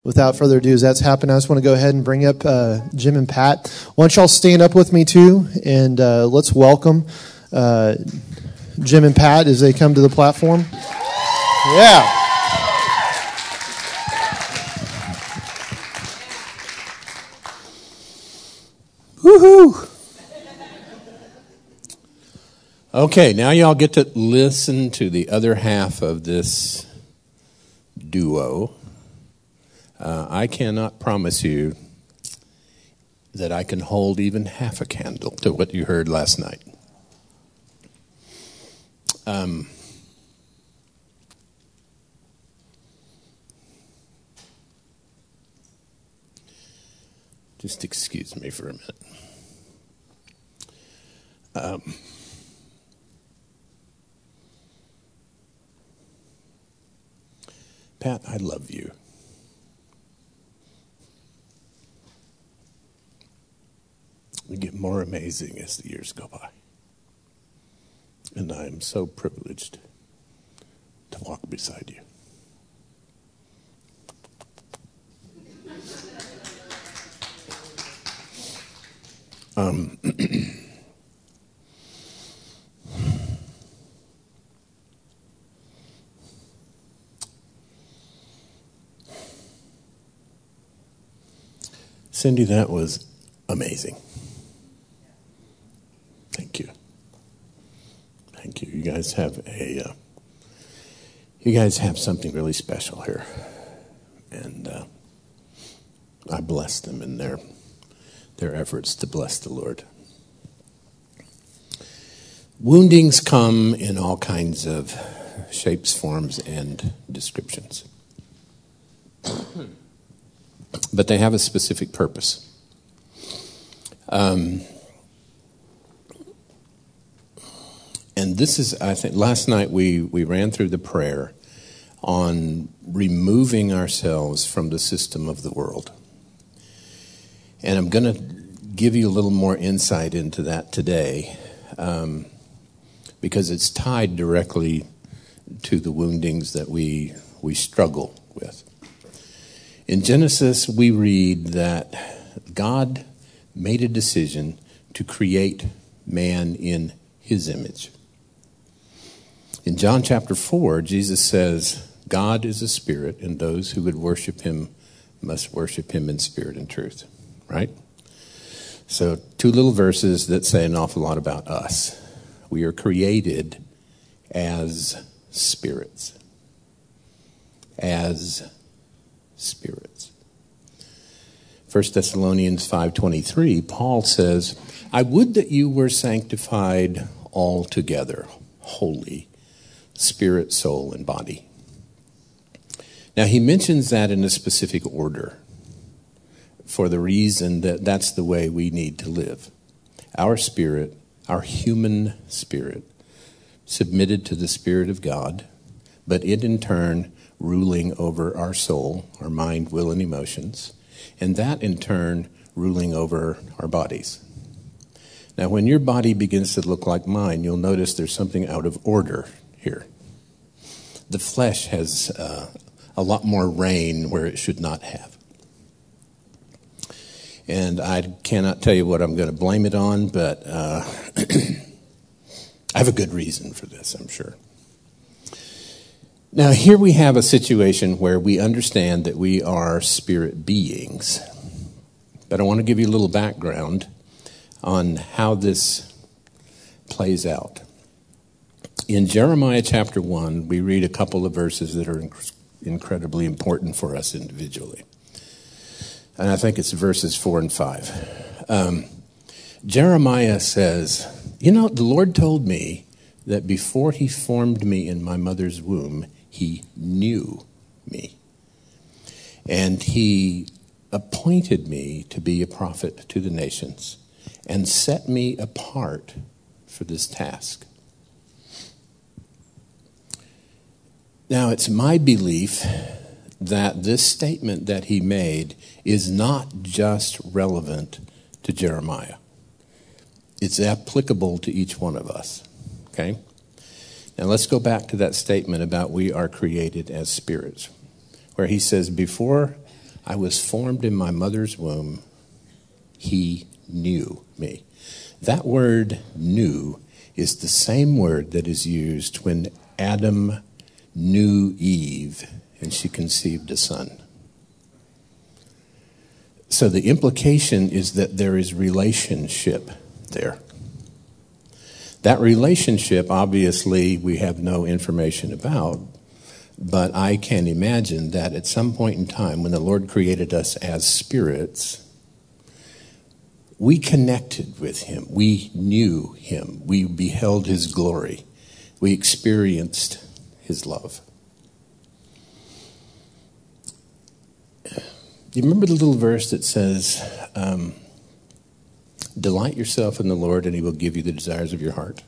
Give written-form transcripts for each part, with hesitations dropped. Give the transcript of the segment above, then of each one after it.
Without further ado, as that's happened, I just want to go ahead and bring up Jim and Pat. Why don't y'all stand up with me too, and let's welcome Jim and Pat as they come to the platform. Yeah. Woohoo! Okay, now y'all get to listen to the other half of this duo. I cannot promise you that I can hold even half a candle to what you heard last night. Just excuse me for a minute. Pat, I love you. We get more amazing as the years go by. And I am so privileged to walk beside you. Cindy, that was amazing. Thank you. Thank you. You guys have something really special here. And I bless them in their efforts to bless the Lord. Woundings come in all kinds of shapes, forms, and descriptions. But they have a specific purpose. And this is, I think, last night we ran through the prayer on removing ourselves from the system of the world. And I'm going to give you a little more insight into that today, because it's tied directly to the woundings that we struggle with. In Genesis, we read that God made a decision to create man in his image. In John chapter 4, Jesus says, God is a spirit, and those who would worship him must worship him in spirit and truth. Right? So, two little verses that say an awful lot about us. We are created as spirits. As spirits. 1 Thessalonians 5:23, Paul says, I would that you were sanctified altogether, holy, spirit, soul, and body. Now, he mentions that in a specific order for the reason that that's the way we need to live. Our spirit, our human spirit, submitted to the Spirit of God, but it in turn ruling over our soul, our mind, will, and emotions, and that in turn ruling over our bodies. Now, when your body begins to look like mine, you'll notice there's something out of order here. The flesh has a lot more reign where it should not have. And I cannot tell you what I'm going to blame it on, but I have a good reason for this, I'm sure. Now, here we have a situation where we understand that we are spirit beings. But I want to give you a little background on how this plays out. In Jeremiah chapter 1, we read a couple of verses that are incredibly important for us individually. And I think it's verses 4 and 5. Jeremiah says, the Lord told me that before he formed me in my mother's womb, he knew me. And he appointed me to be a prophet to the nations and set me apart for this task. Now, it's my belief that this statement that he made is not just relevant to Jeremiah. It's applicable to each one of us. Okay? Now let's go back to that statement about we are created as spirits, where he says, before I was formed in my mother's womb. He knew me. That word knew is the same word that is used when Adam knew Eve and she conceived a son. So the implication is that there is relationship there. That relationship, obviously, we have no information about, but I can imagine that at some point in time when the Lord created us as spirits, we connected with him. We knew him. We beheld his glory. We experienced his love. Do you remember the little verse that says, delight yourself in the Lord and he will give you the desires of your heart?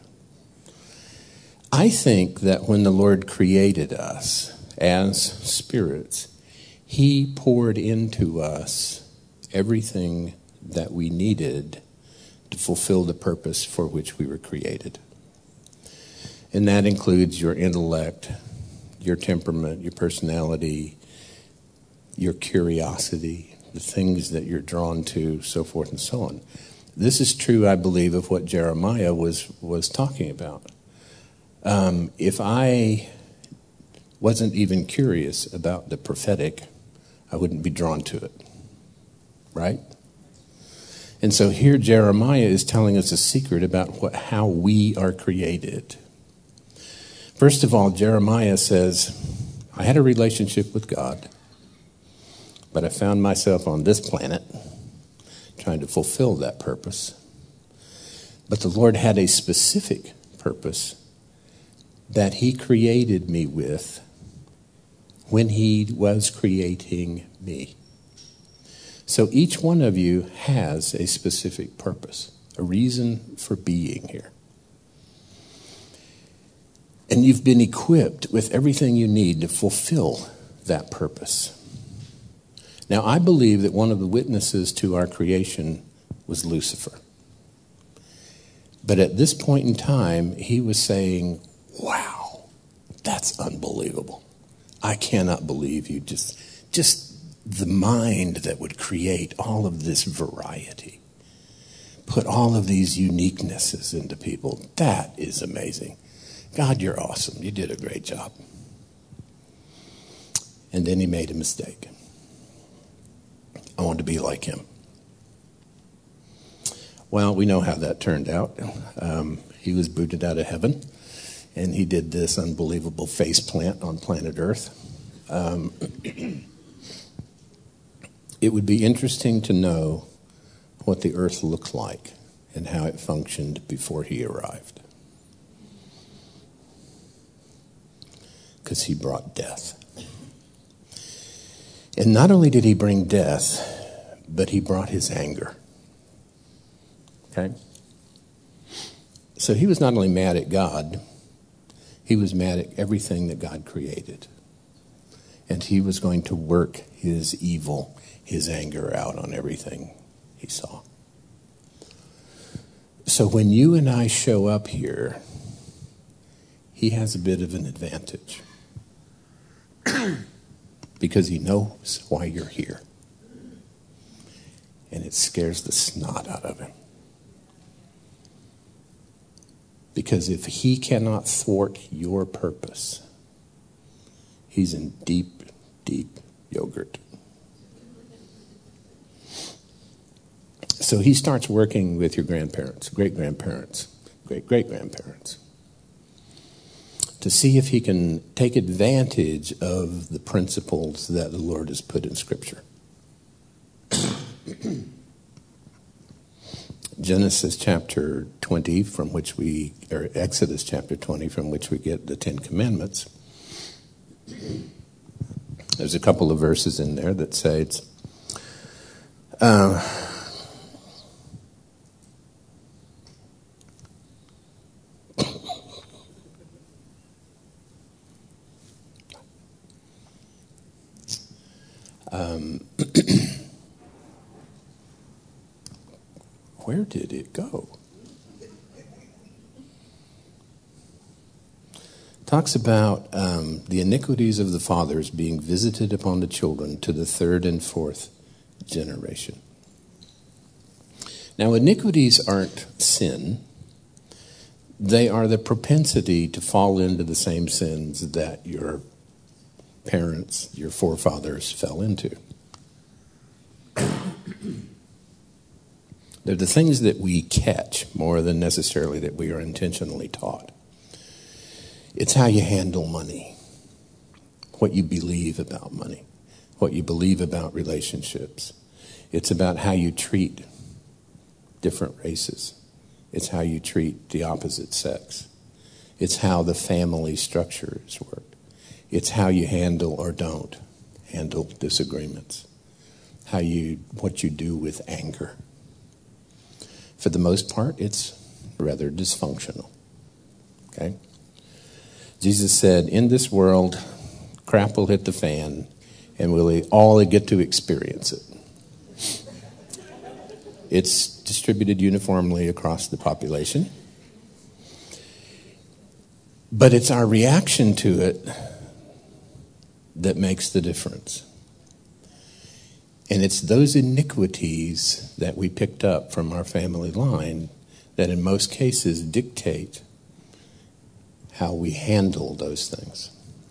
I think that when the Lord created us as spirits, he poured into us everything that we needed to fulfill the purpose for which we were created. And that includes your intellect, your temperament, your personality, your curiosity, the things that you're drawn to, so forth and so on. This is true, I believe, of what Jeremiah was talking about. If I wasn't even curious about the prophetic, I wouldn't be drawn to it, right? And so here Jeremiah is telling us a secret about how we are created. First of all, Jeremiah says, I had a relationship with God, but I found myself on this planet trying to fulfill that purpose. But the Lord had a specific purpose that he created me with when he was creating me. So each one of you has a specific purpose, a reason for being here. And you've been equipped with everything you need to fulfill that purpose. Now, I believe that one of the witnesses to our creation was Lucifer. But at this point in time, he was saying, wow, that's unbelievable. I cannot believe you just the mind that would create all of this variety, put all of these uniquenesses into people. That is amazing. God, you're awesome. You did a great job. And then he made a mistake. I wanted to be like him. Well, we know how that turned out. He was booted out of heaven, and he did this unbelievable face plant on planet Earth. It would be interesting to know what the earth looked like and how it functioned before he arrived. Because he brought death. And not only did he bring death, but he brought his anger. Okay? So he was not only mad at God, he was mad at everything that God created. And he was going to work his evil, his anger out on everything he saw. So when you and I show up here, he has a bit of an advantage. Because he knows why you're here. And it scares the snot out of him. Because if he cannot thwart your purpose, he's in deep, deep yogurt. So he starts working with your grandparents, great-grandparents, great-great-grandparents, to see if he can take advantage of the principles that the Lord has put in Scripture. Genesis chapter 20, or Exodus chapter 20, from which we get the Ten Commandments. There's a couple of verses in there that say it's where did it go? talks about the iniquities of the fathers being visited upon the children to the third and fourth generation. Now, iniquities aren't sin. They are the propensity to fall into the same sins that your parents, your forefathers fell into. They're the things that we catch more than necessarily that we are intentionally taught. It's how you handle money, what you believe about money, what you believe about relationships. It's about how you treat different races. It's how you treat the opposite sex. It's how the family structures work. It's how you handle or don't handle disagreements. What you do with anger. For the most part, it's rather dysfunctional. Okay? Jesus said, in this world, crap will hit the fan, and we'll all get to experience it. It's distributed uniformly across the population. But it's our reaction to it that makes the difference. And it's those iniquities that we picked up from our family line that in most cases dictate how we handle those things.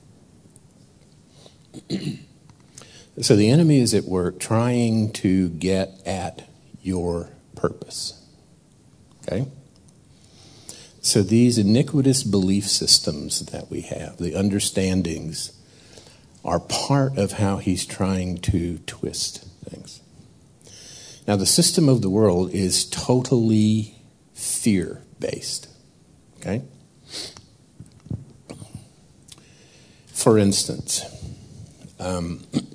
So the enemy is at work trying to get at your purpose. Okay? So these iniquitous belief systems that we have, the understandings, are part of how he's trying to twist things. Now, the system of the world is totally fear-based. Okay? For instance, how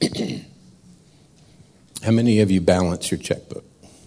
many of you balance your checkbook?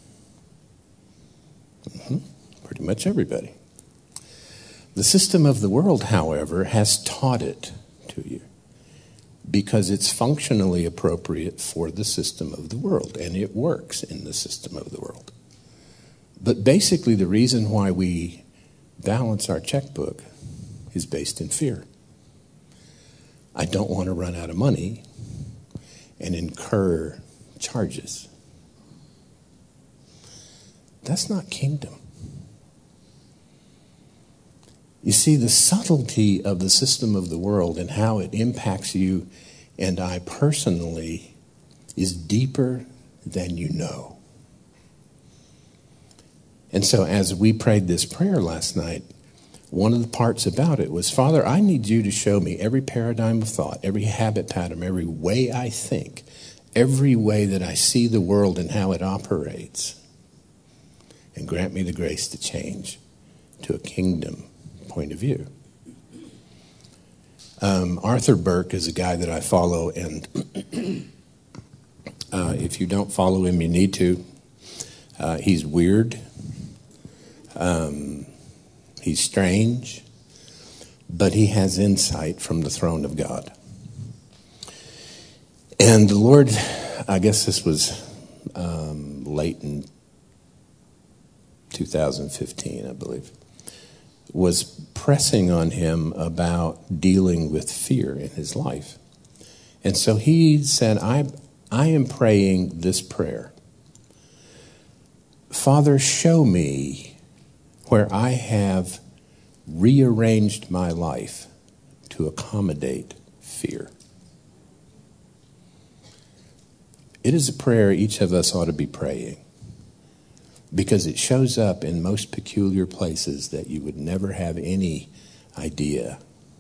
Pretty much everybody. The system of the world, however, has taught it to you because it's functionally appropriate for the system of the world, and it works in the system of the world. But basically, the reason why we balance our checkbook is based in fear. I don't want to run out of money and incur charges. That's not kingdom. You see, the subtlety of the system of the world and how it impacts you and I personally is deeper than you know. And so as we prayed this prayer last night, one of the parts about it was, Father, I need you to show me every paradigm of thought, every habit pattern, every way I think, every way that I see the world and how it operates, and grant me the grace to change to a kingdom point of view. Arthur Burke is a guy that I follow, and if you don't follow him, you need to. He's weird. He's strange, but he has insight from the throne of God. And the Lord, I guess this was late in 2015, I believe, was pressing on him about dealing with fear in his life. And so he said, I am praying this prayer. Father, show me where I have rearranged my life to accommodate fear. It is a prayer each of us ought to be praying, because it shows up in most peculiar places that you would never have any idea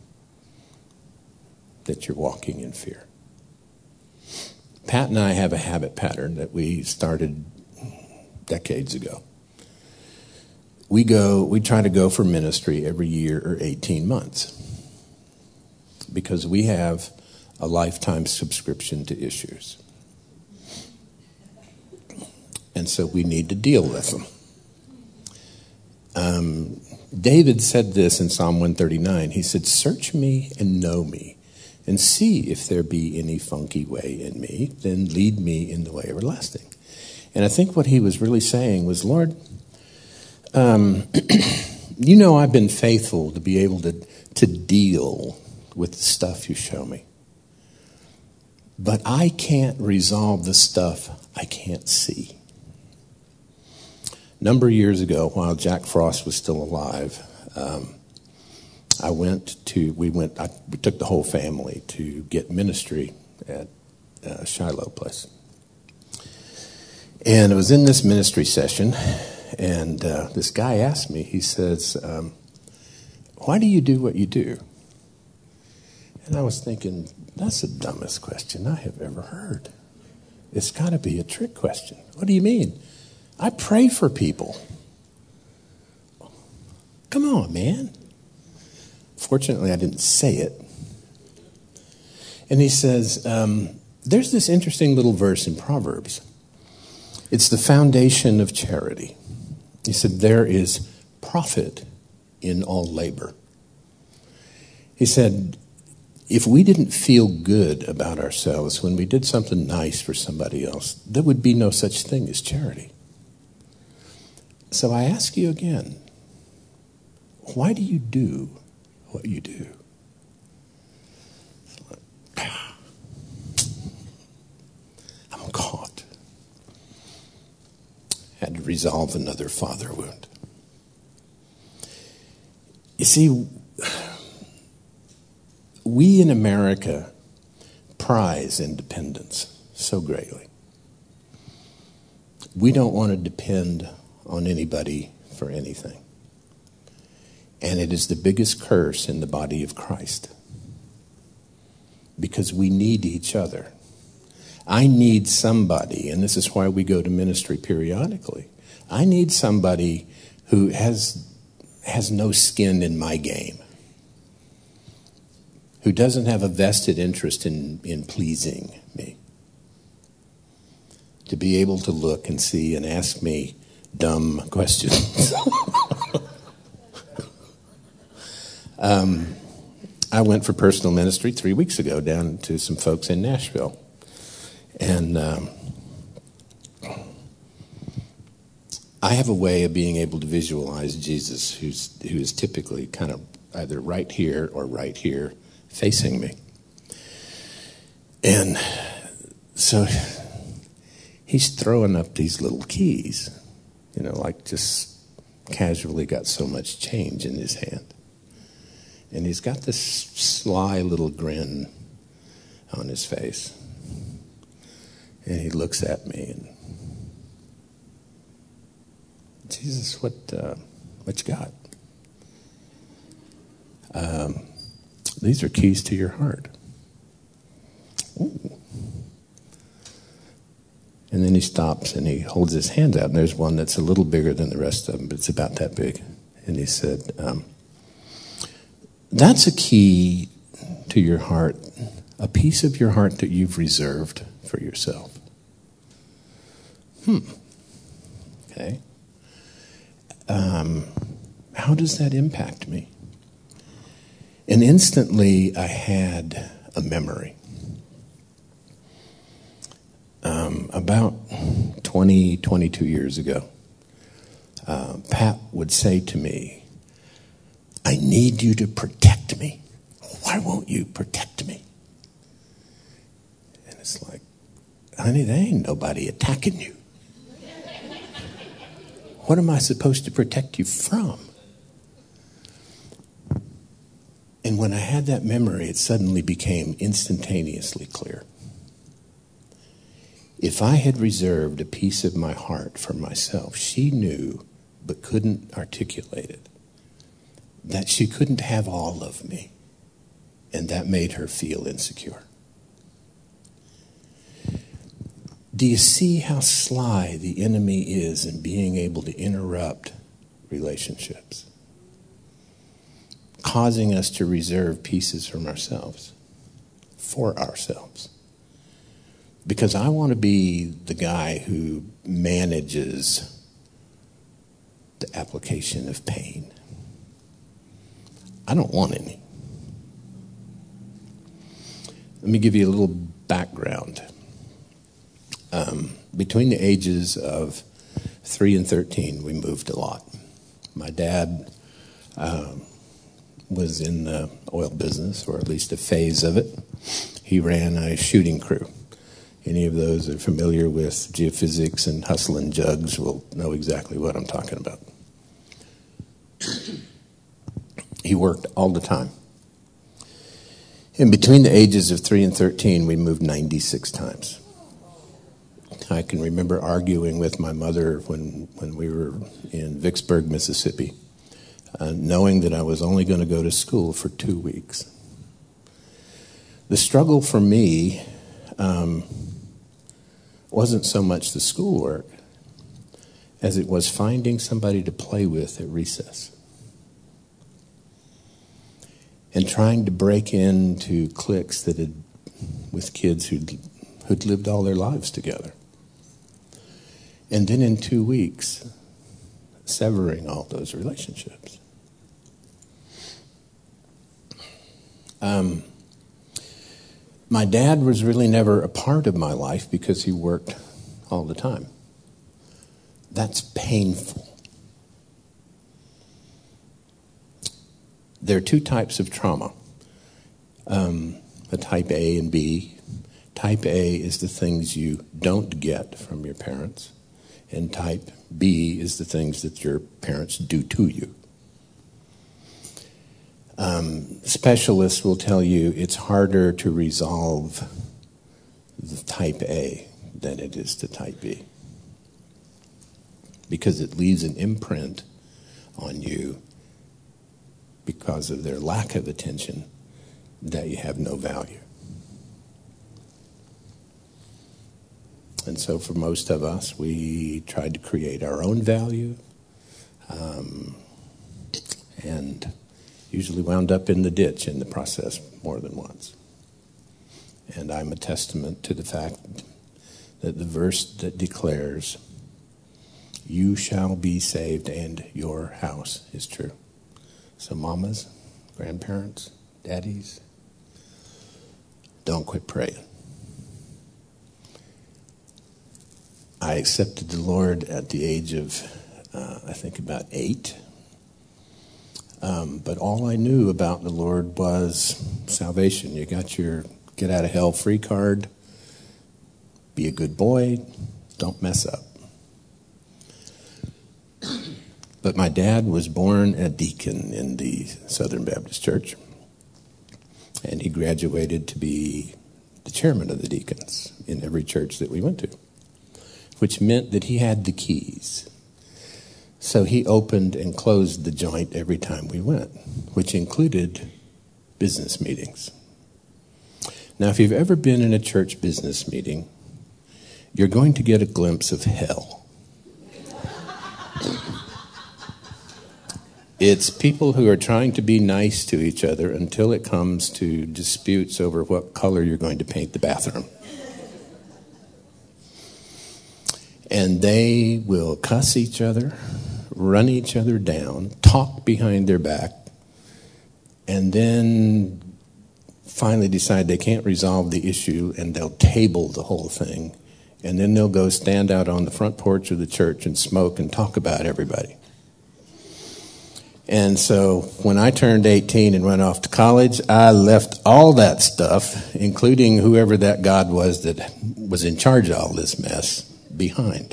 that you're walking in fear. Pat and I have a habit pattern that we started decades ago. We try to go for ministry every year or 18 months because we have a lifetime subscription to issues. And so we need to deal with them. David said this in Psalm 139. He said, search me and know me, and see if there be any funky way in me, then lead me in the way everlasting. And I think what he was really saying was, Lord, you know I've been faithful to be able to to deal with the stuff you show me. But I can't resolve the stuff I can't see. A number of years ago, while Jack Frost was still alive, we took the whole family to get ministry at Shiloh Place. And it was in this ministry session, and this guy asked me, he says, why do you do what you do? And I was thinking, that's the dumbest question I have ever heard. It's got to be a trick question. What do you mean? I pray for people. Come on, man. Fortunately, I didn't say it. And he says, there's this interesting little verse in Proverbs. It's the foundation of charity. He said, there is profit in all labor. He said, if we didn't feel good about ourselves when we did something nice for somebody else, there would be no such thing as charity. So I ask you again, why do you do what you do? I'm caught. Had to resolve another father wound. You see, we in America prize independence so greatly. We don't want to depend on anybody for anything. And it is the biggest curse in the body of Christ. Because we need each other. I need somebody, and this is why we go to ministry periodically. I need somebody who has no skin in my game. Who doesn't have a vested interest in pleasing me. To be able to look and see and ask me dumb questions. I went for personal ministry 3 weeks ago down to some folks in Nashville. And I have a way of being able to visualize Jesus who is typically kind of either right here or right here facing me. And so he's throwing up these little keys, like just casually got so much change in his hand. And he's got this sly little grin on his face. And he looks at me and, Jesus, what you got? These are keys to your heart. Ooh. And then he stops and he holds his hands out. And there's one that's a little bigger than the rest of them, but it's about that big. And he said, that's a key to your heart, a piece of your heart that you've reserved for yourself. Okay. How does that impact me? And instantly I had a memory. About 22 years ago, Pat would say to me, I need you to protect me. Why won't you protect me? And it's like, honey, there ain't nobody attacking you. What am I supposed to protect you from? And when I had that memory, it suddenly became instantaneously clear. If I had reserved a piece of my heart for myself, she knew but couldn't articulate it, that she couldn't have all of me, and that made her feel insecure. Do you see how sly the enemy is in being able to interrupt relationships? Causing us to reserve pieces from ourselves, for ourselves. Because I want to be the guy who manages the application of pain. I don't want any. Let me give you a little background. Between the ages of 3 and 13, we moved a lot. My dad was in the oil business, or at least a phase of it. He ran a shooting crew. Any of those that are familiar with geophysics and hustling jugs will know exactly what I'm talking about. He worked all the time. In between the ages of 3 and 13, we moved 96 times. I can remember arguing with my mother when we were in Vicksburg, Mississippi, knowing that I was only going to go to school for 2 weeks. The struggle for me wasn't so much the schoolwork as it was finding somebody to play with at recess and trying to break into cliques with kids who'd lived all their lives together. And then in 2 weeks, severing all those relationships. My dad was really never a part of my life because he worked all the time. That's painful. There are 2 types of trauma, a type A and B. Type A is the things you don't get from your parents, and type B is the things that your parents do to you. Specialists will tell you it's harder to resolve the type A than it is to type B, because it leaves an imprint on you because of their lack of attention that you have no value. And so for most of us, we tried to create our own value, and usually wound up in the ditch in the process more than once. And I'm a testament to the fact that the verse that declares, "You shall be saved and your house," is true. So mamas, grandparents, daddies, don't quit praying. I accepted the Lord at the age of, I think about 8. But all I knew about the Lord was salvation. You got your get out of hell free card. Be a good boy. Don't mess up. But my dad was born a deacon in the Southern Baptist Church. And he graduated to be the chairman of the deacons in every church that we went to, which meant that he had the keys. So he opened and closed the joint every time we went, which included business meetings. Now, if you've ever been in a church business meeting, you're going to get a glimpse of hell. It's people who are trying to be nice to each other until it comes to disputes over what color you're going to paint the bathroom. And they will cuss each other, run each other down, talk behind their back, and then finally decide they can't resolve the issue, and they'll table the whole thing. And then they'll go stand out on the front porch of the church and smoke and talk about everybody. And so when I turned 18 and went off to college, I left all that stuff, including whoever that God was that was in charge of all this mess, behind.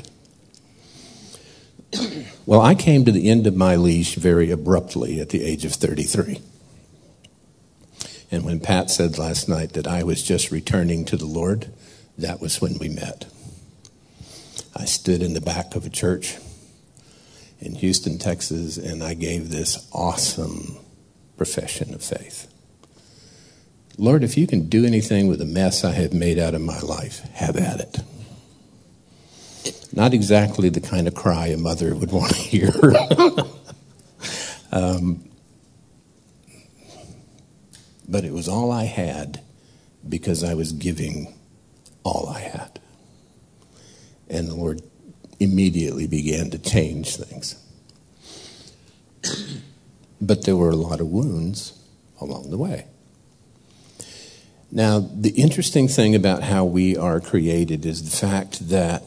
Well, I came to the end of my leash very abruptly at the age of 33. And when Pat said last night that I was just returning to the Lord, that was when we met. I stood in the back of a church in Houston, Texas, and I gave this awesome profession of faith. Lord, if you can do anything with the mess I have made out of my life, have at it. Not exactly the kind of cry a mother would want to hear. But it was all I had because I was giving all I had. And the Lord immediately began to change things. But there were a lot of wounds along the way. Now, the interesting thing about how we are created is the fact that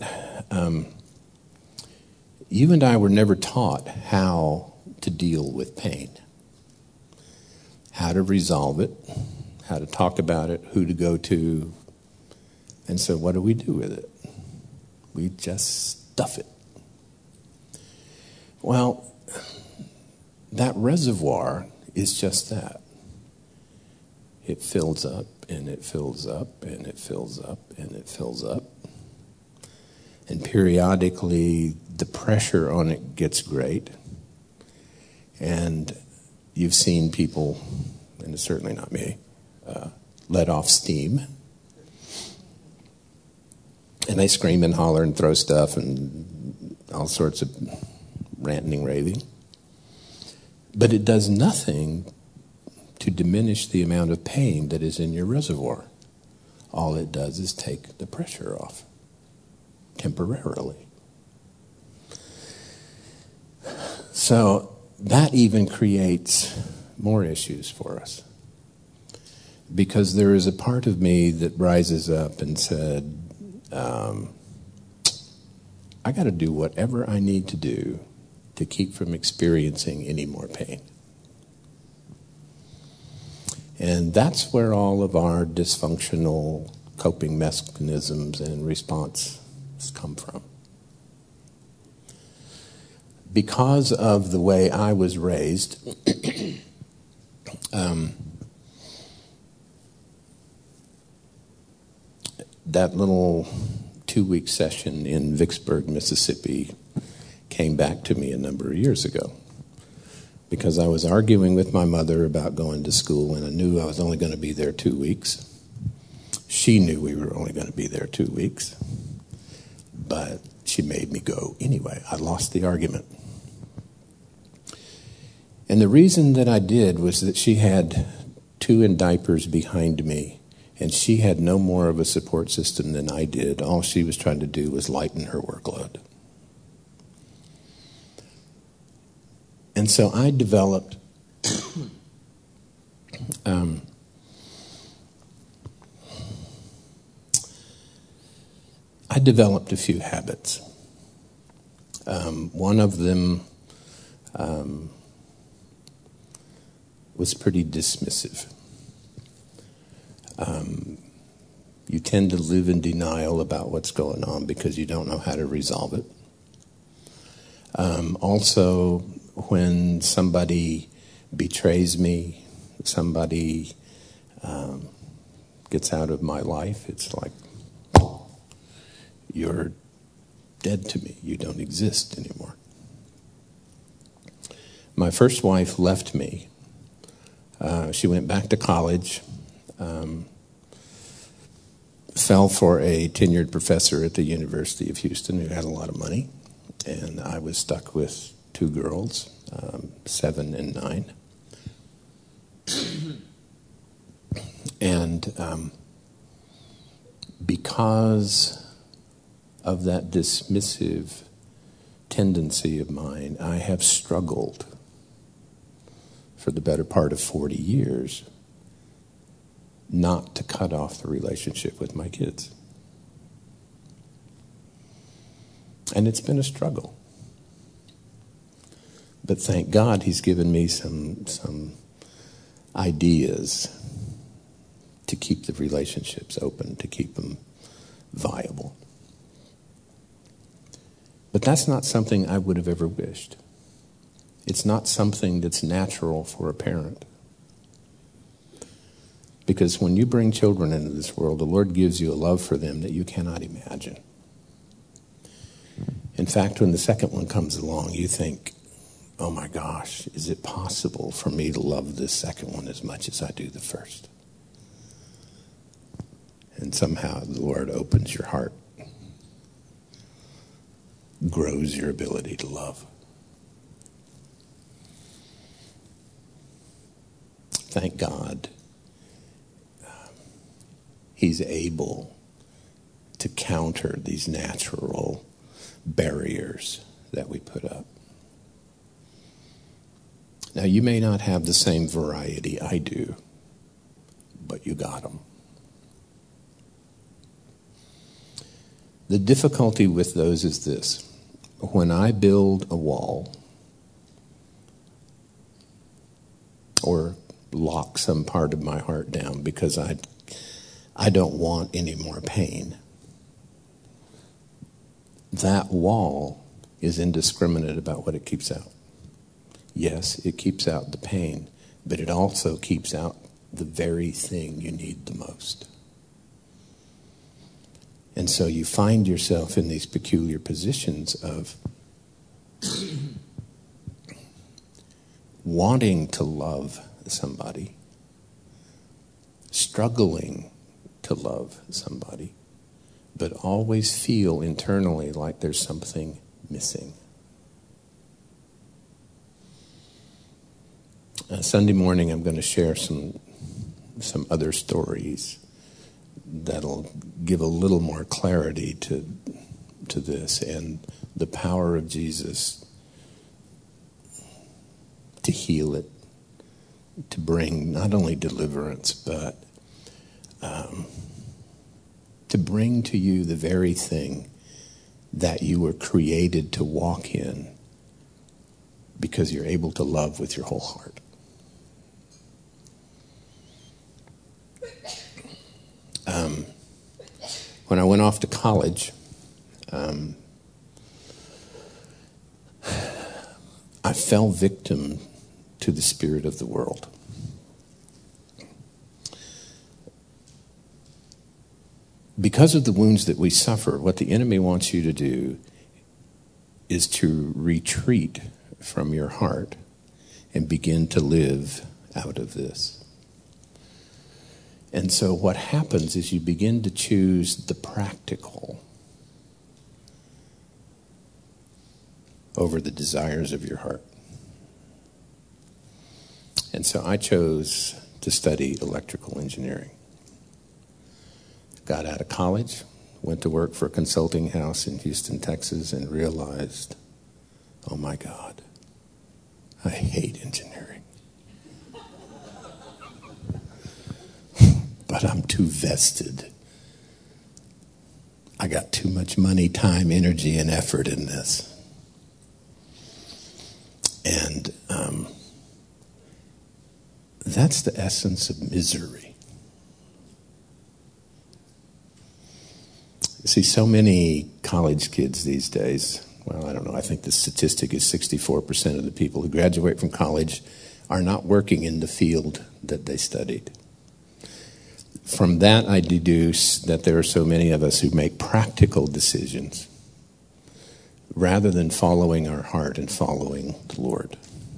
you and I were never taught how to deal with pain. how to resolve it, how to talk about it, who to go to. And so what do we do with it? We just stuff it. Well, that reservoir is just that. It fills up, and it fills up, and it fills up, and it fills up. And periodically, the pressure on it gets great. And you've seen people, and it's certainly not me, let off steam. And they scream and holler and throw stuff and all sorts of ranting and raving. But it does nothing to diminish the amount of pain that is in your reservoir. All it does is take the pressure off temporarily. So that even creates more issues for us. Because there is a part of me that rises up and said, I got to do whatever I need to do to keep from experiencing any more pain. And that's where all of our dysfunctional coping mechanisms and responses come from. Because of the way I was raised, that little 2-week session in Vicksburg, Mississippi, came back to me a number of years ago. Because I was arguing with my mother about going to school, and I knew I was only going to be there 2 weeks. She knew we were only going to be there 2 weeks. But she made me go anyway. I lost the argument. And the reason that I did was that she had 2 in diapers behind me, and she had no more of a support system than I did. All she was trying to do was lighten her workload. And so I developed a few habits. One of them was pretty dismissive. You tend to live in denial about what's going on because you don't know how to resolve it. Also, when somebody betrays me, somebody gets out of my life, it's like, you're dead to me. You don't exist anymore. My first wife left me. She went back to college, fell for a tenured professor at the University of Houston who had a lot of money, and I was stuck with 2 girls, 7 and 9. And because of that dismissive tendency of mine, I have struggled for the better part of 40 years not to cut off the relationship with my kids. And it's been a struggle. But thank God he's given me some ideas to keep the relationships open, to keep them viable. But that's not something I would have ever wished. It's not something that's natural for a parent. Because when you bring children into this world, the Lord gives you a love for them that you cannot imagine. In fact, when the second one comes along, you think, oh my gosh, is it possible for me to love this second one as much as I do the first? And somehow the Lord opens your heart, grows your ability to love. Thank God he's able to counter these natural barriers that we put up. Now, you may not have the same variety I do, but you got them. The difficulty with those is this. When I build a wall, or lock some part of my heart down because I don't want any more pain. That wall is indiscriminate about what it keeps out. Yes, it keeps out the pain, but it also keeps out the very thing you need the most. And so you find yourself in these peculiar positions of wanting to love somebody, struggling to love somebody, but always feel internally like there's something missing. Sunday morning, I'm going to share some other stories that'll give a little more clarity to this and the power of Jesus to heal it, to bring not only deliverance, but to bring to you the very thing that you were created to walk in because you're able to love with your whole heart. When I went off to college, I fell victim to the spirit of the world. Because of the wounds that we suffer, what the enemy wants you to do is to retreat from your heart and begin to live out of this. And so what happens is you begin to choose the practical over the desires of your heart. And so I chose to study electrical engineering. Got out of college, went to work for a consulting house in Houston, Texas, and realized, oh my God, I hate engineering. But I'm too vested. I got too much money, time, energy, and effort in this. And that's the essence of misery. See, so many college kids these days, well, I don't know, I think the statistic is 64% of the people who graduate from college are not working in the field that they studied. From that, I deduce that there are so many of us who make practical decisions rather than following our heart and following the Lord.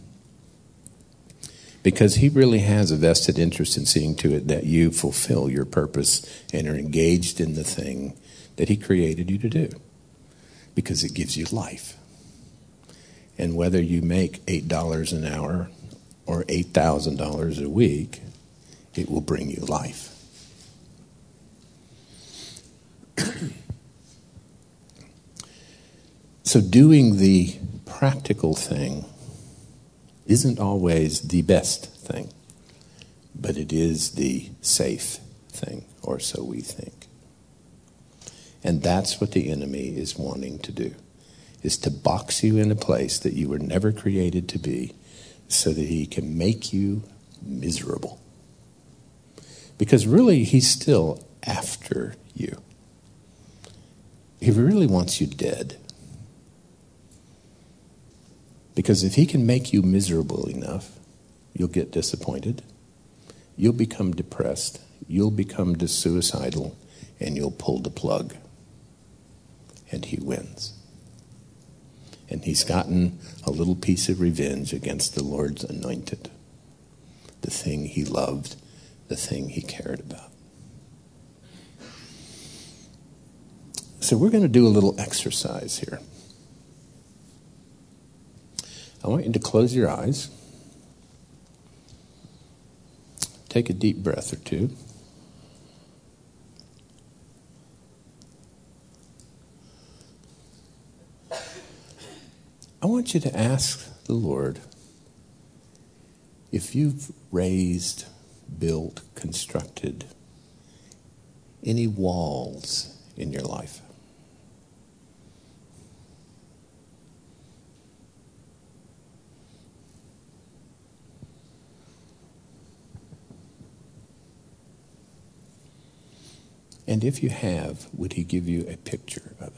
Because He really has a vested interest in seeing to it that you fulfill your purpose and are engaged in the thing that He created you to do. Because it gives you life. And whether you make $8 an hour or $8,000 a week, it will bring you life. So doing the practical thing isn't always the best thing, but it is the safe thing, or so we think. And that's what the enemy is wanting to do, is to box you in a place that you were never created to be so that he can make you miserable. Because really, he's still after you. He really wants you dead. Because if he can make you miserable enough, you'll get disappointed, you'll become depressed, you'll become suicidal, and you'll pull the plug. And he wins. And he's gotten a little piece of revenge against the Lord's anointed, the thing he loved, the thing he cared about. So we're going to do a little exercise here. I want you to close your eyes. Take a deep breath or two. I want you to ask the Lord if you've raised, built, constructed any walls in your life. And if you have, would he give you a picture of it?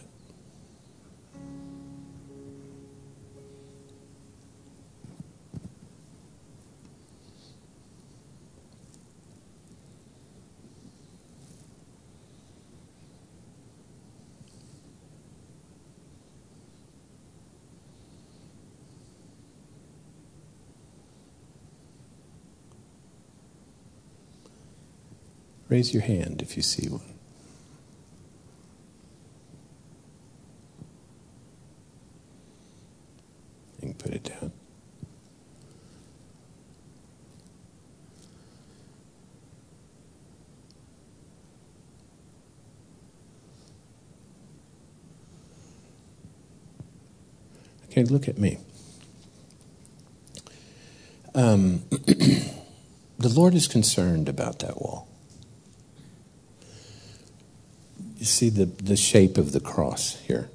Raise your hand if you see one. You can put it down. Okay, look at me. The Lord is concerned about that wall. You see the shape of the cross here.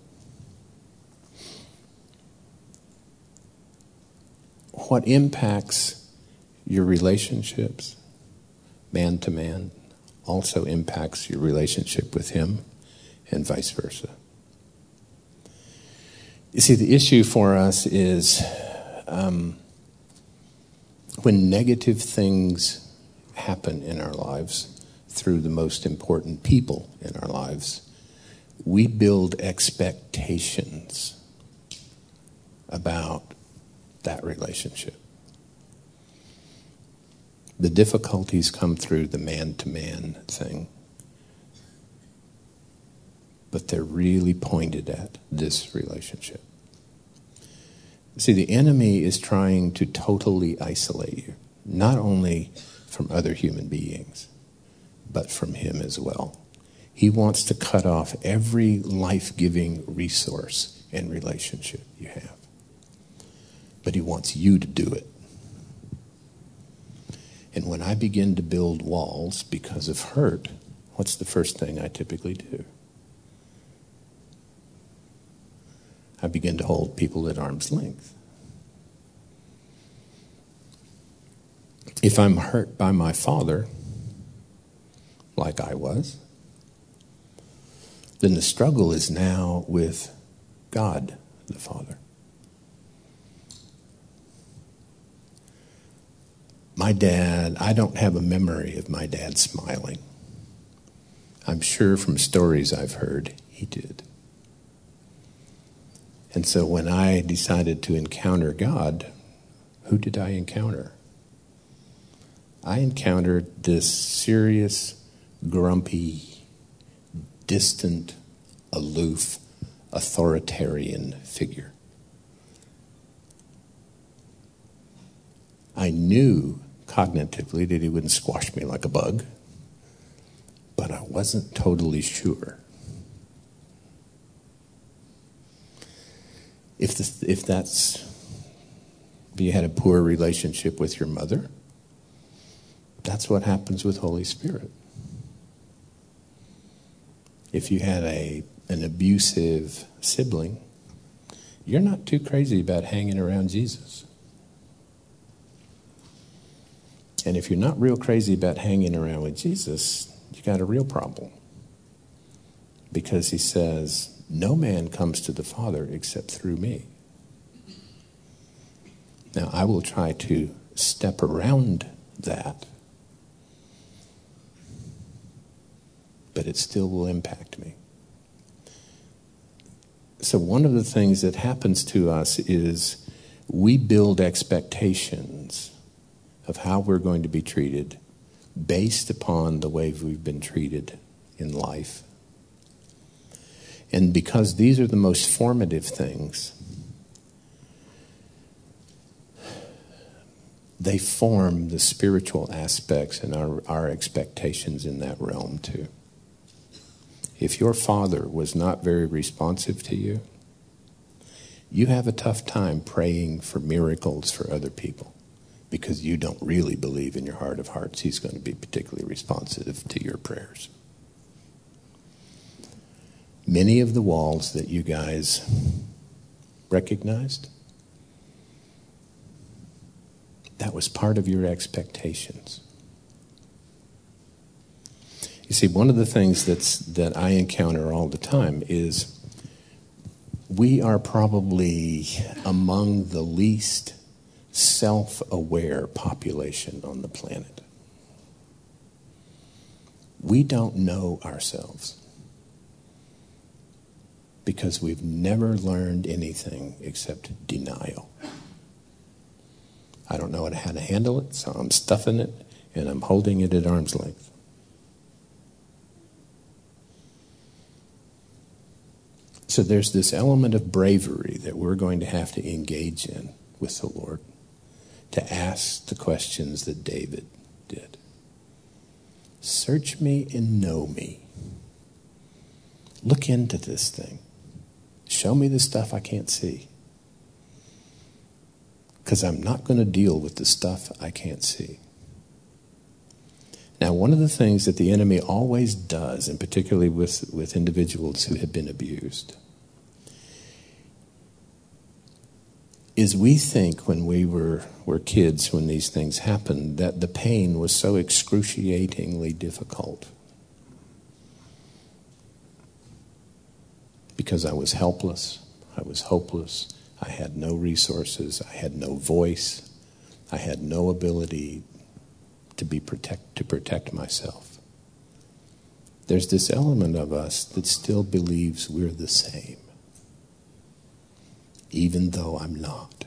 What impacts your relationships, man to man, also impacts your relationship with him, and vice versa. You see, the issue for us is when negative things happen in our lives through the most important people in our lives, we build expectations about that relationship. The difficulties come through the man-to-man thing, but they're really pointed at this relationship. See, the enemy is trying to totally isolate you, not only from other human beings, but from him as well. He wants to cut off every life-giving resource and relationship you have. But he wants you to do it. And when I begin to build walls because of hurt, what's the first thing I typically do? I begin to hold people at arm's length. If I'm hurt by my father, like I was, then the struggle is now with God the Father. My dad, I don't have a memory of my dad smiling. I'm sure from stories I've heard, he did. And so when I decided to encounter God, who did I encounter? I encountered this serious, grumpy, distant, aloof, authoritarian figure. I knew cognitively that he wouldn't squash me like a bug, but I wasn't totally sure. If you had a poor relationship with your mother, that's what happens with Holy Spirit. If you had an abusive sibling, you're not too crazy about hanging around Jesus. And if you're not real crazy about hanging around with Jesus, you got a real problem. Because he says, no man comes to the Father except through me. Now, I will try to step around that, but it still will impact me. So one of the things that happens to us is we build expectations of how we're going to be treated based upon the way we've been treated in life. And because these are the most formative things, they form the spiritual aspects and our expectations in that realm too. If your father was not very responsive to you, you have a tough time praying for miracles for other people because you don't really believe in your heart of hearts he's going to be particularly responsive to your prayers. Many of the walls that you guys recognized, that was part of your expectations. You see, one of the things that I encounter all the time is we are probably among the least self-aware population on the planet. We don't know ourselves because we've never learned anything except denial. I don't know how to handle it, so I'm stuffing it and I'm holding it at arm's length. So there's this element of bravery that we're going to have to engage in with the Lord, to ask the questions that David did. Search me and know me. Look into this thing. Show me the stuff I can't see. Because I'm not going to deal with the stuff I can't see. Now, one of the things that the enemy always does, and particularly with individuals who have been abused, is we think when we were kids, when these things happened, that the pain was so excruciatingly difficult. Because I was helpless, I was hopeless, I had no resources, I had no voice, I had no ability to protect myself. There's this element of us that still believes we're the same, even though I'm not.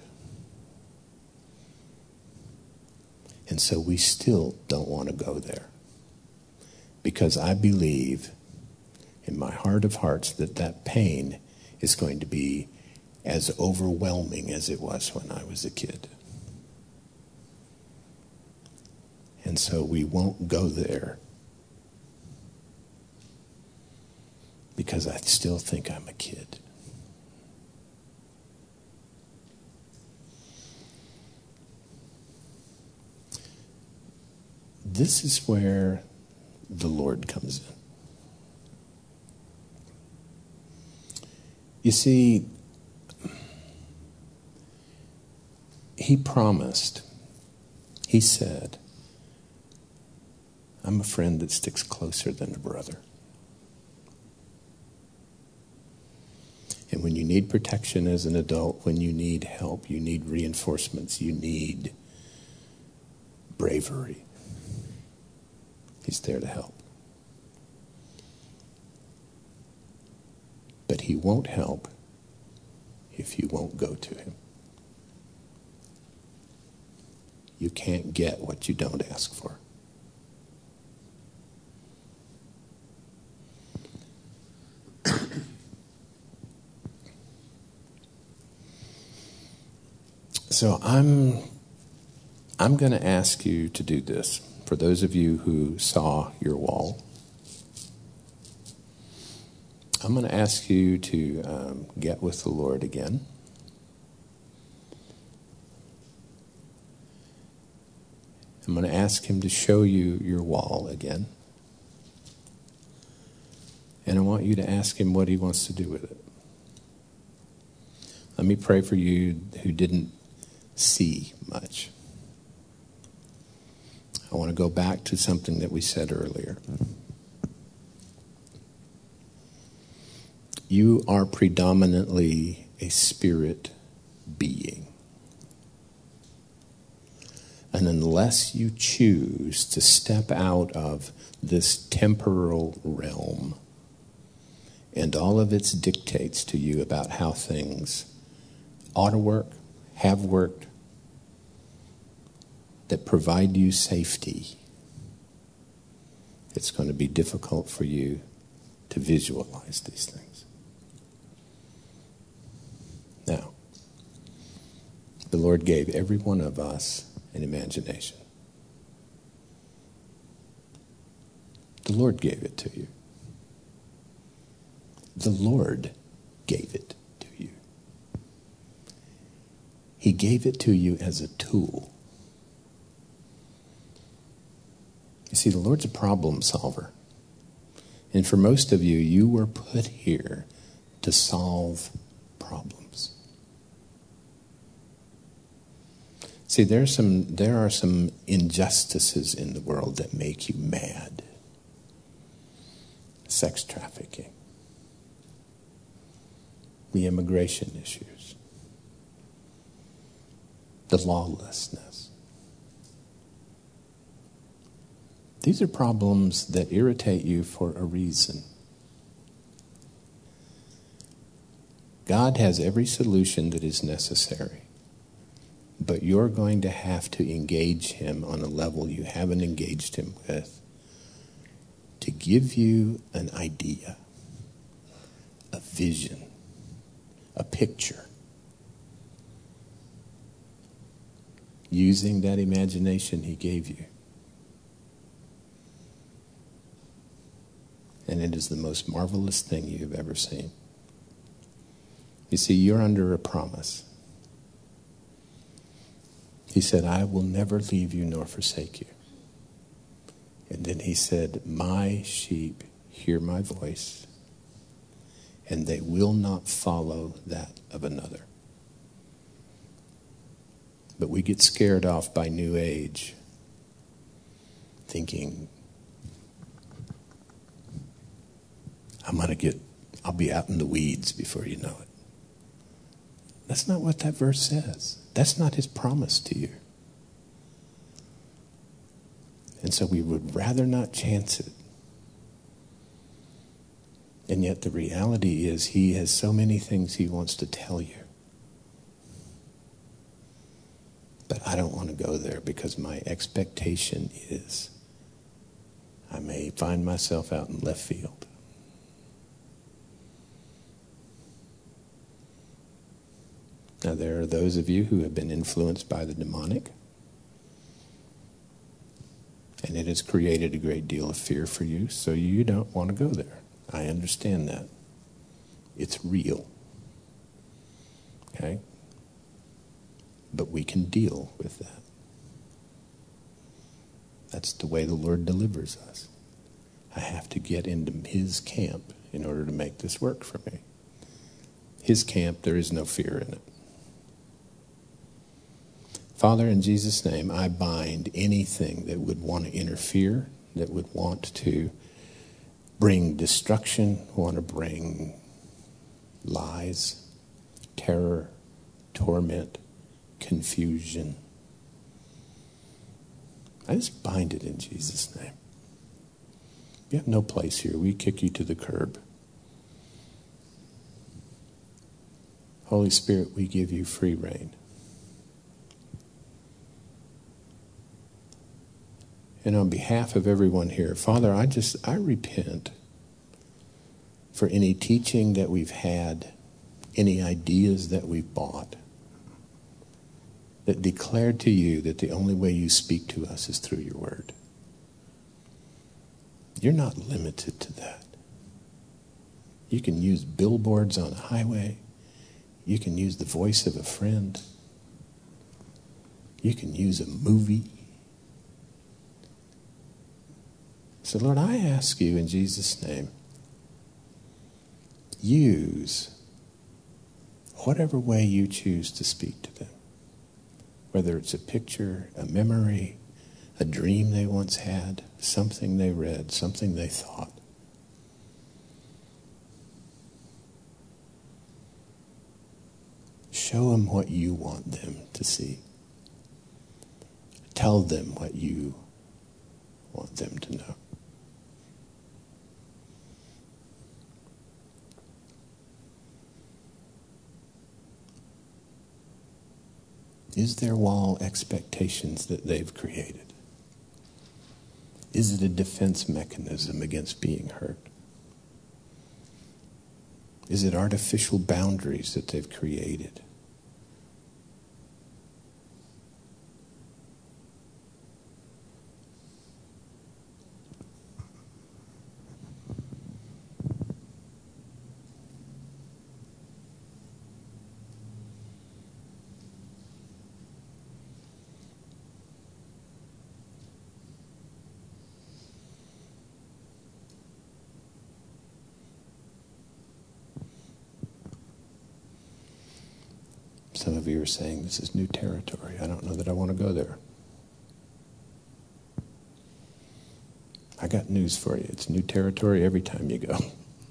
And so we still don't want to go there, because I believe in my heart of hearts that pain is going to be as overwhelming as it was when I was a kid. And so we won't go there because I still think I'm a kid. This is where the Lord comes in. You see, he promised, he said, I'm a friend that sticks closer than a brother. And when you need protection as an adult, when you need help, you need reinforcements, you need bravery, he's there to help. But he won't help if you won't go to him. You can't get what you don't ask for. So I'm going to ask you to do this. For those of you who saw your wall, I'm going to ask you to get with the Lord again. I'm going to ask him to show you your wall again. And I want you to ask him what he wants to do with it. Let me pray for you who didn't see much. I want to go back to something that we said earlier. You are predominantly a spirit being. And unless you choose to step out of this temporal realm and all of its dictates to you about how things ought to work, have worked, that provide you safety, it's going to be difficult for you to visualize these things. Now, the Lord gave every one of us an imagination. The Lord gave it to you. The Lord gave it to you. He gave it to you as a tool. You see, the Lord's a problem solver. And for most of you, you were put here to solve problems. See, there are some injustices in the world that make you mad. sex trafficking, the immigration issues, the lawlessness. These are problems that irritate you for a reason. God has every solution that is necessary, but you're going to have to engage him on a level you haven't engaged him with to give you an idea, a vision, a picture, using that imagination he gave you. And it is the most marvelous thing you have ever seen. You see, you're under a promise. He said, I will never leave you nor forsake you. And then he said, my sheep hear my voice, and they will not follow that of another. But we get scared off by New Age, thinking, I'll be out in the weeds before you know it. That's not what that verse says. That's not his promise to you. And so we would rather not chance it. And yet the reality is he has so many things he wants to tell you. But I don't want to go there because my expectation is I may find myself out in left field. Now, there are those of you who have been influenced by the demonic, and it has created a great deal of fear for you, so you don't want to go there. I understand that. It's real. Okay? But we can deal with that. That's the way the Lord delivers us. I have to get into his camp in order to make this work for me. His camp, there is no fear in it. Father, in Jesus' name, I bind anything that would want to interfere, that would want to bring destruction, want to bring lies, terror, torment, confusion. I just bind it in Jesus' name. You have no place here. We kick you to the curb. Holy Spirit, we give you free rein. And on behalf of everyone here, Father, I repent for any teaching that we've had, any ideas that we've bought, that declared to you that the only way you speak to us is through your word. You're not limited to that. You can use billboards on a highway. You can use the voice of a friend. You can use a movie. So, Lord, I ask you in Jesus' name, use whatever way you choose to speak to them. Whether it's a picture, a memory, a dream they once had, something they read, something they thought. Show them what you want them to see. Tell them what you want them to know. Is there wall expectations that they've created? Is it a defense mechanism against being hurt? Is it artificial boundaries that they've created? Some of you are saying, this is new territory. I don't know that I want to go there. I got news for you. It's new territory every time you go.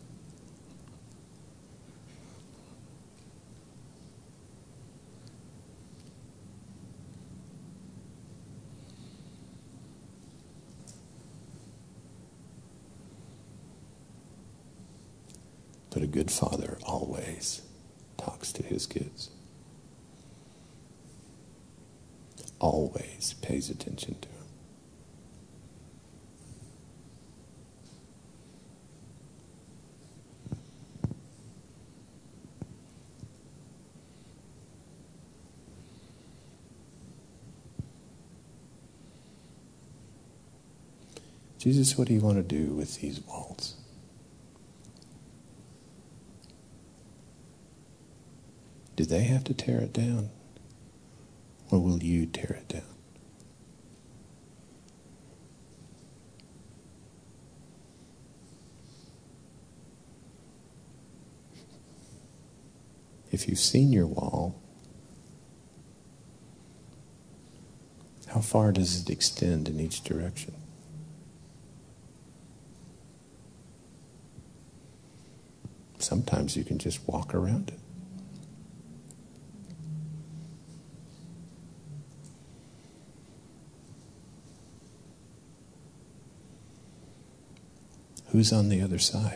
But a good father always talks to his kids. Always pays attention to them. Jesus, what do you want to do with these walls? Do they have to tear it down? Or will you tear it down? If you've seen your wall, how far does it extend in each direction? Sometimes you can just walk around it. Who's on the other side?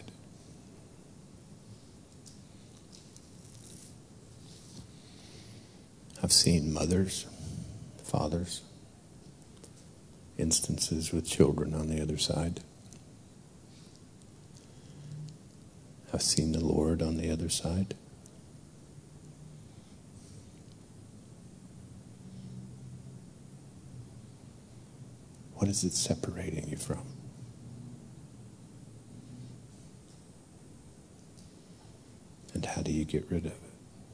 I've seen mothers, fathers, instances with children on the other side. I've seen the Lord on the other side. What is it separating you from? And how do you get rid of it?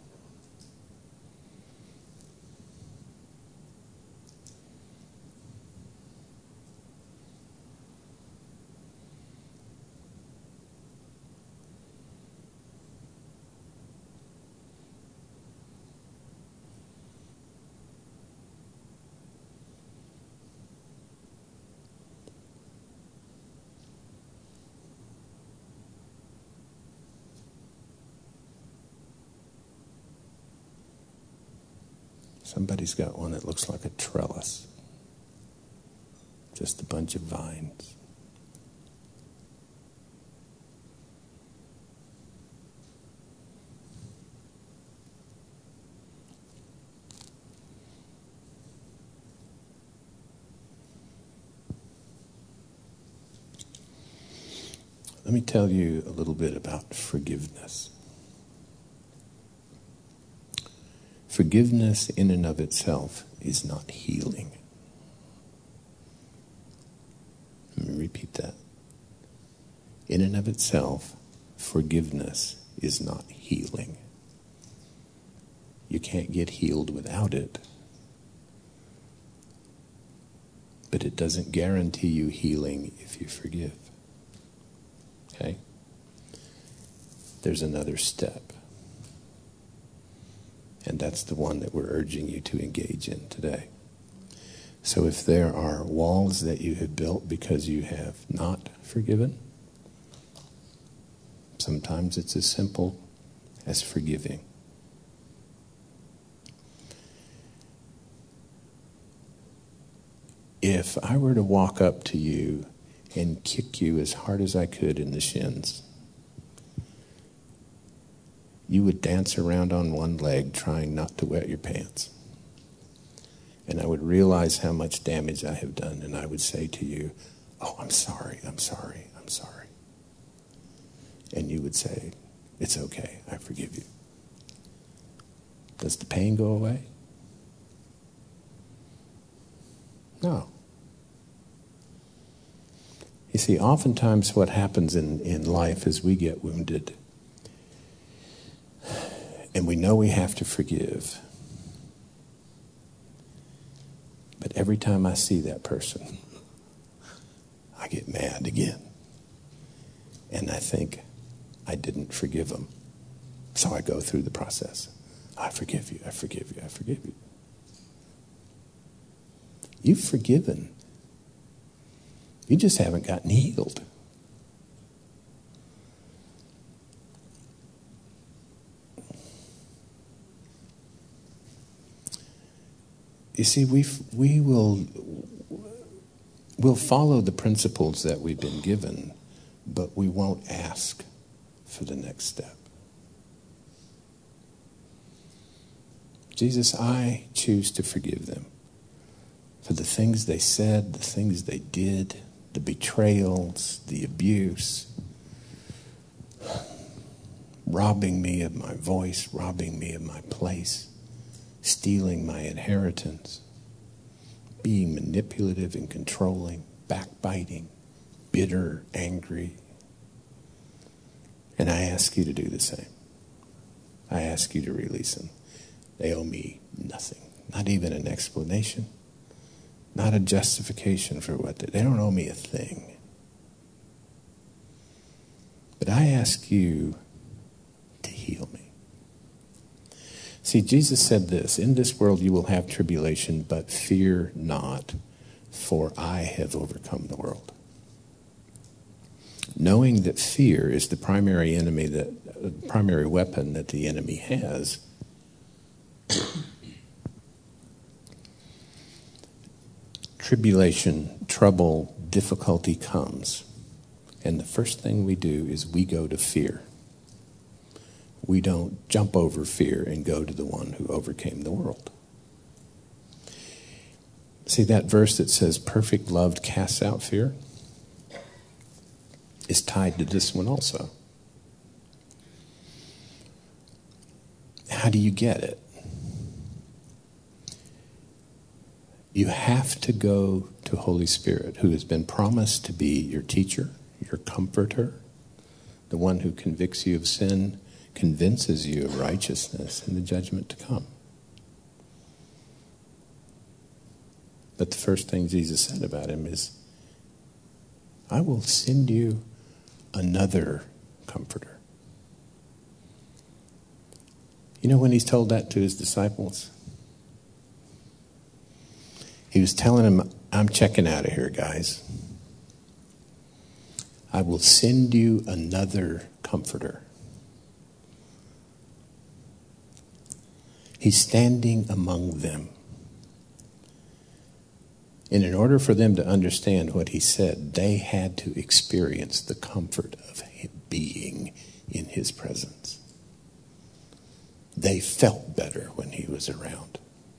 Somebody's got one that looks like a trellis. Just a bunch of vines. Let me tell you a little bit about forgiveness. Forgiveness in and of itself is not healing. Let me repeat that. In and of itself, forgiveness is not healing. You can't get healed without it. But it doesn't guarantee you healing if you forgive. Okay? There's another step. And that's the one that we're urging you to engage in today. So if there are walls that you have built because you have not forgiven, sometimes it's as simple as forgiving. If I were to walk up to you and kick you as hard as I could in the shins, you would dance around on one leg trying not to wet your pants. And I would realize how much damage I have done, and I would say to you, "Oh, I'm sorry, I'm sorry, I'm sorry." And you would say, "It's okay, I forgive you." Does the pain go away? No. You see, oftentimes what happens in life is we get wounded. And we know we have to forgive. But every time I see that person, I get mad again. And I think I didn't forgive them. So I go through the process. I forgive you, I forgive you, I forgive you. You've forgiven. You just haven't gotten healed. You see, we'll follow the principles that we've been given, but we won't ask for the next step. Jesus, I choose to forgive them for the things they said, the things they did, the betrayals, the abuse, robbing me of my voice, robbing me of my place, stealing my inheritance, being manipulative and controlling, backbiting, bitter, angry. And I ask you to do the same. I ask you to release them. They owe me nothing, not even an explanation, not a justification for what they don't owe me a thing. But I ask you to heal me. See, Jesus said this, in this world you will have tribulation, but fear not, for I have overcome the world. Knowing that fear is the primary primary weapon that the enemy has, tribulation, trouble, difficulty comes. And the first thing we do is we go to fear. We don't jump over fear and go to the one who overcame the world. See that verse that says perfect love casts out fear is tied to this one also. How do you get it? You have to go to Holy Spirit, who has been promised to be your teacher, your comforter, the one who convicts you of sin, convinces you of righteousness and the judgment to come. But the first thing Jesus said about him is, I will send you another comforter. You know when he's told that to his disciples? He was telling them, I'm checking out of here, guys. I will send you another comforter. He's standing among them. And in order for them to understand what he said, they had to experience the comfort of him being in his presence. They felt better when he was around.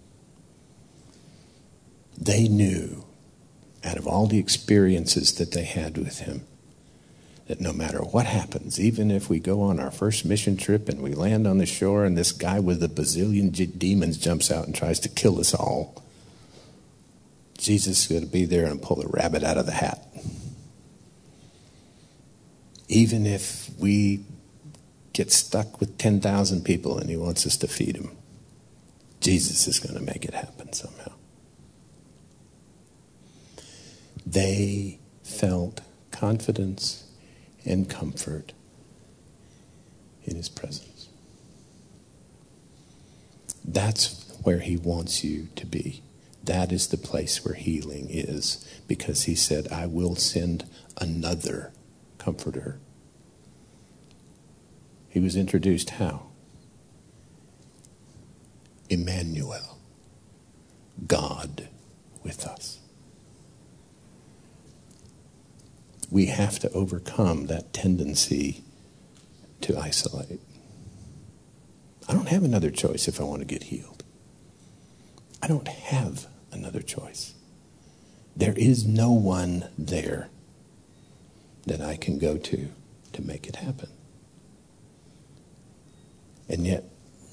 They knew, out of all the experiences that they had with him, that no matter what happens, even if we go on our first mission trip and we land on the shore and this guy with a bazillion demons jumps out and tries to kill us all, Jesus is going to be there and pull the rabbit out of the hat. Even if we get stuck with 10,000 people and he wants us to feed them, Jesus is going to make it happen somehow. They felt confidence and comfort in his presence. That's where he wants you to be. That is the place where healing is, because he said, I will send another comforter. He was introduced how? Emmanuel, God with us. We have to overcome that tendency to isolate. I don't have another choice if I want to get healed. I don't have another choice. There is no one there that I can go to make it happen. And yet,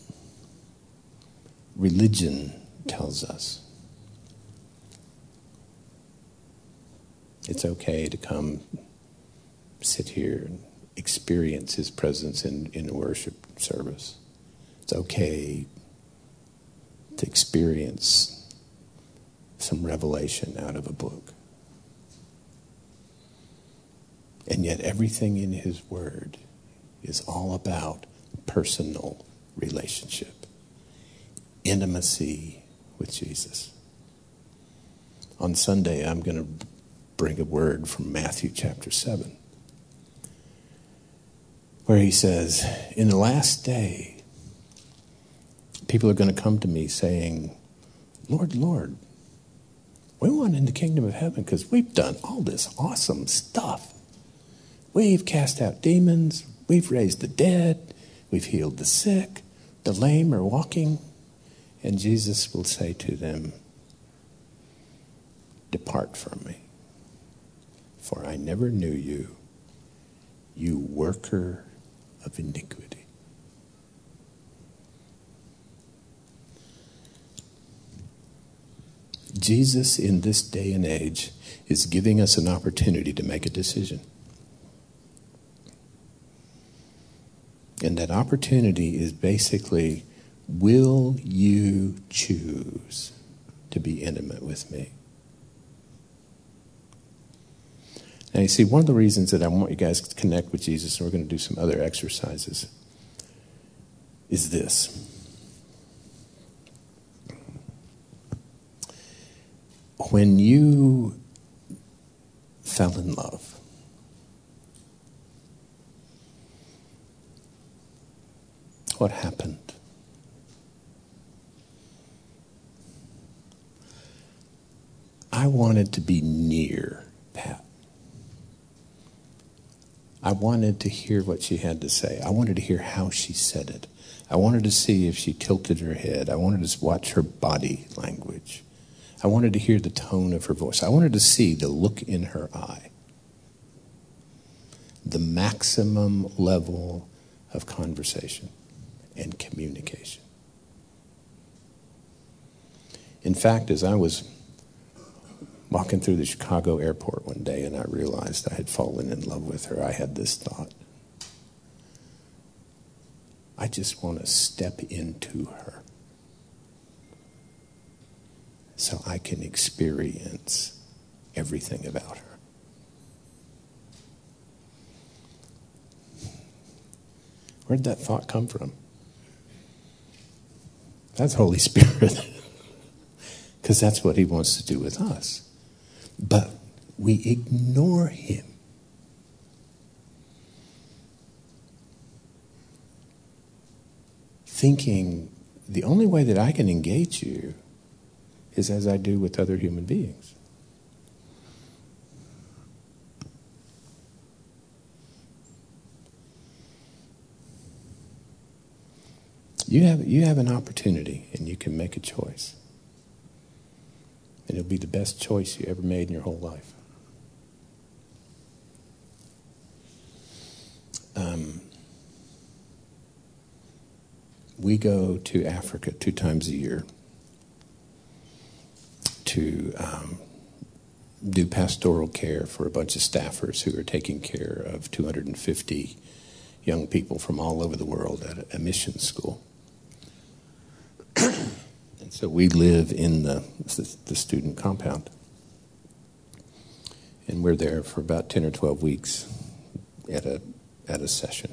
religion tells us it's okay to come sit here and experience his presence in worship service. It's okay to experience some revelation out of a book. And yet everything in his word is all about personal relationship, intimacy with Jesus. On Sunday, I'm going to bring a word from Matthew chapter 7, where he says, in the last day, people are going to come to me saying, Lord, Lord, we want in the kingdom of heaven because we've done all this awesome stuff. We've cast out demons. We've raised the dead. We've healed the sick. The lame are walking. And Jesus will say to them, depart from me, for I never knew you, you worker of iniquity. Jesus, in this day and age, is giving us an opportunity to make a decision. And that opportunity is basically, will you choose to be intimate with me? Now, you see, one of the reasons that I want you guys to connect with Jesus, and we're going to do some other exercises, is this. When you fell in love, what happened? I wanted to be near Pat. I wanted to hear what she had to say. I wanted to hear how she said it. I wanted to see if she tilted her head. I wanted to watch her body language. I wanted to hear the tone of her voice. I wanted to see the look in her eye. The maximum level of conversation and communication. In fact, as I was walking through the Chicago airport one day and I realized I had fallen in love with her, I had this thought. I just want to step into her so I can experience everything about her. Where'd that thought come from? That's Holy Spirit. Because that's what he wants to do with us. But we ignore him. Thinking the only way that I can engage you is as I do with other human beings. You have an opportunity and you can make a choice. And it'll be the best choice you ever made in your whole life. We go to Africa 2 times a year to do pastoral care for a bunch of staffers who are taking care of 250 young people from all over the world at a mission school. And so we live in the student compound. And we're there for about 10 or 12 weeks at a session.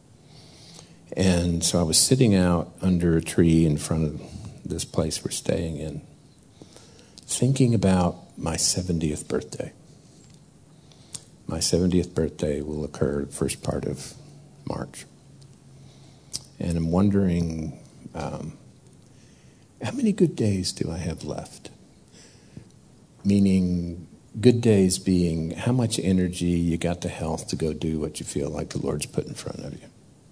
And so I was sitting out under a tree in front of this place we're staying in, thinking about my 70th birthday. My 70th birthday will occur the first part of March. And I'm wondering, how many good days do I have left? Meaning, good days being how much energy you got the health to go do what you feel like the Lord's put in front of you.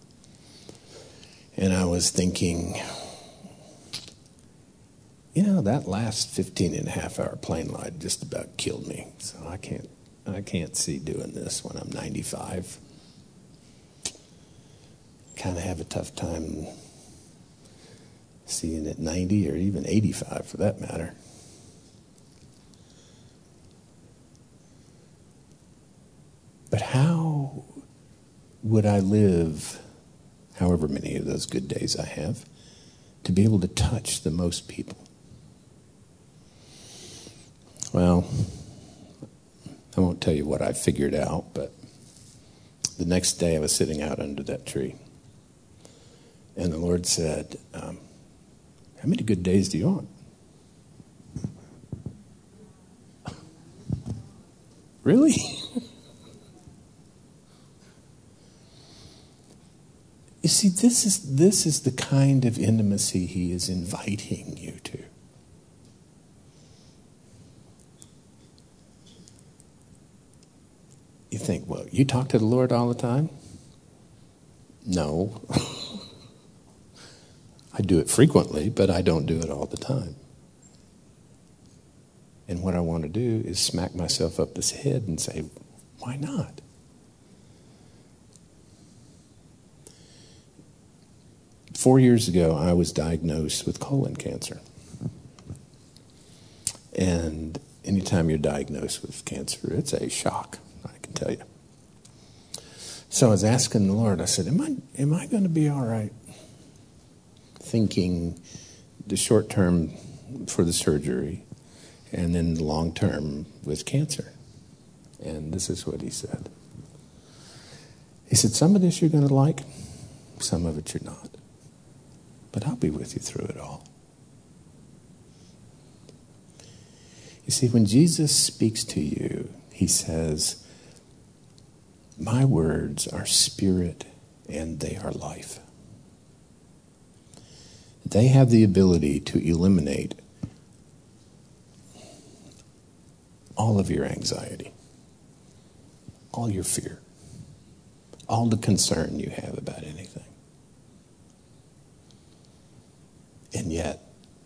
And I was thinking, that last 15 and a half hour plane ride just about killed me. So I can't see doing this when I'm 95. Kind of have a tough time seeing it 90 or even 85 for that matter. But how would I live, however many of those good days I have, to be able to touch the most people? Well, I won't tell you what I figured out, but the next day I was sitting out under that tree. And the Lord said, how many good days do you want? Really? You see, this is the kind of intimacy he is inviting you to. You think, well, you talk to the Lord all the time? No. I do it frequently, but I don't do it all the time. And what I want to do is smack myself up the head and say, why not? Four years ago, I was diagnosed with colon cancer. And anytime you're diagnosed with cancer, it's a shock, I can tell you. So I was asking the Lord, I said, am I going to be all right? Thinking the short term for the surgery and then the long term with cancer. And this is what he said. He said, some of this you're going to like, some of it you're not. But I'll be with you through it all. You see, when Jesus speaks to you, he says, my words are spirit and they are life. They have the ability to eliminate all of your anxiety, all your fear, all the concern you have about anything. And yet,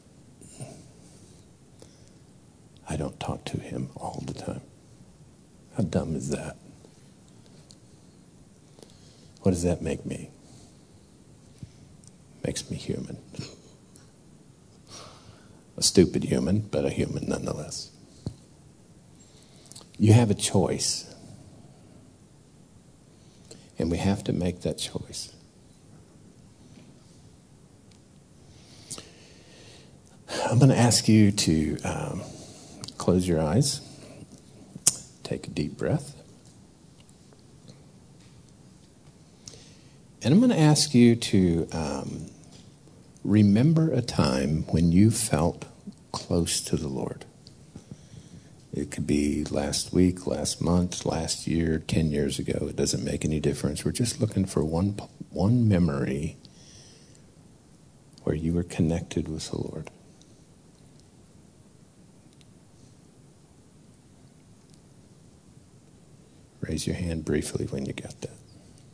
I don't talk to him all the time. How dumb is that? What does that make me? Makes me human. A stupid human, but a human nonetheless. You have a choice. And we have to make that choice. I'm going to ask you to close your eyes. Take a deep breath. And I'm going to ask you to remember a time when you felt close to the Lord. It could be last week, last month, last year, 10 years ago. It doesn't make any difference. We're just looking for one memory where you were connected with the Lord. Raise your hand briefly when you got that.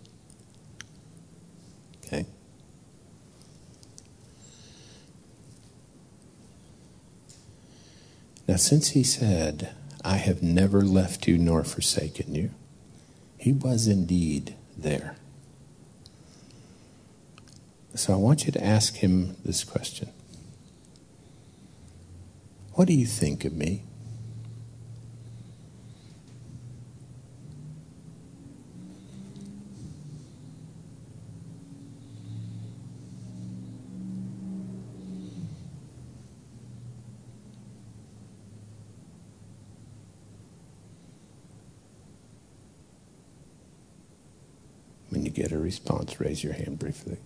Okay? Now, since he said, I have never left you nor forsaken you, he was indeed there. So I want you to ask him this question. What do you think of me? When you get a response, raise your hand briefly.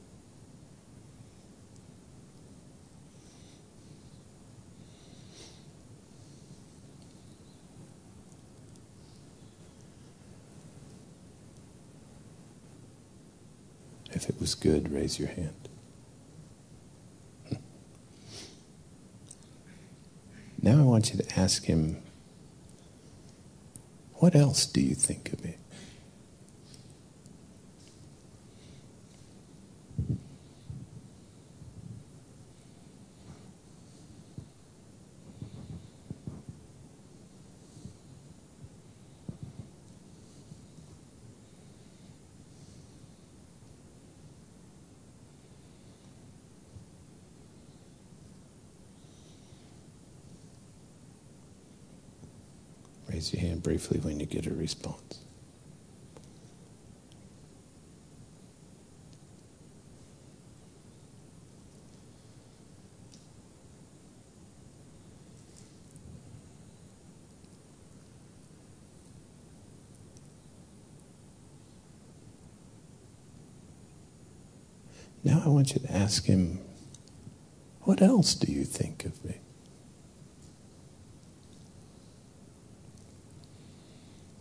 If it was good, raise your hand. Now I want you to ask him, what else do you think of me? Raise your hand briefly when you get a response. Now I want you to ask him, what else do you think of me?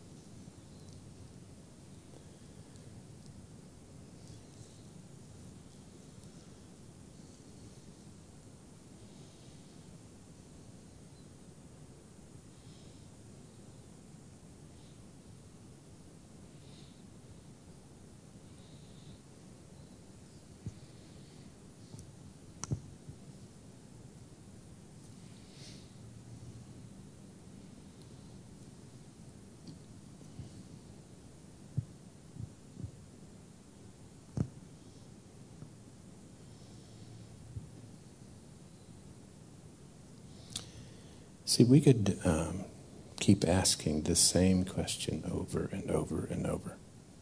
See, we could keep asking the same question over and over and over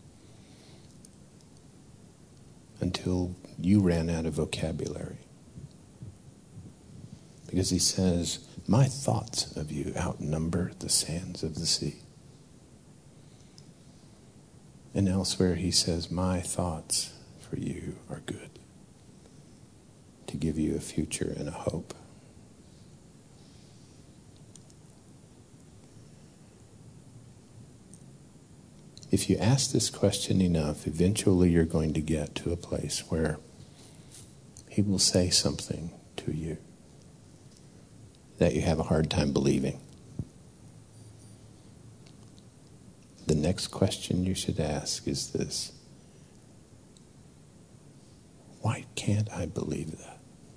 until you ran out of vocabulary. Because he says, my thoughts of you outnumber the sands of the sea. And elsewhere he says, my thoughts for you are good, to give you a future and a hope. If you ask this question enough, eventually you're going to get to a place where he will say something to you that you have a hard time believing. The next question you should ask is this: why can't I believe that?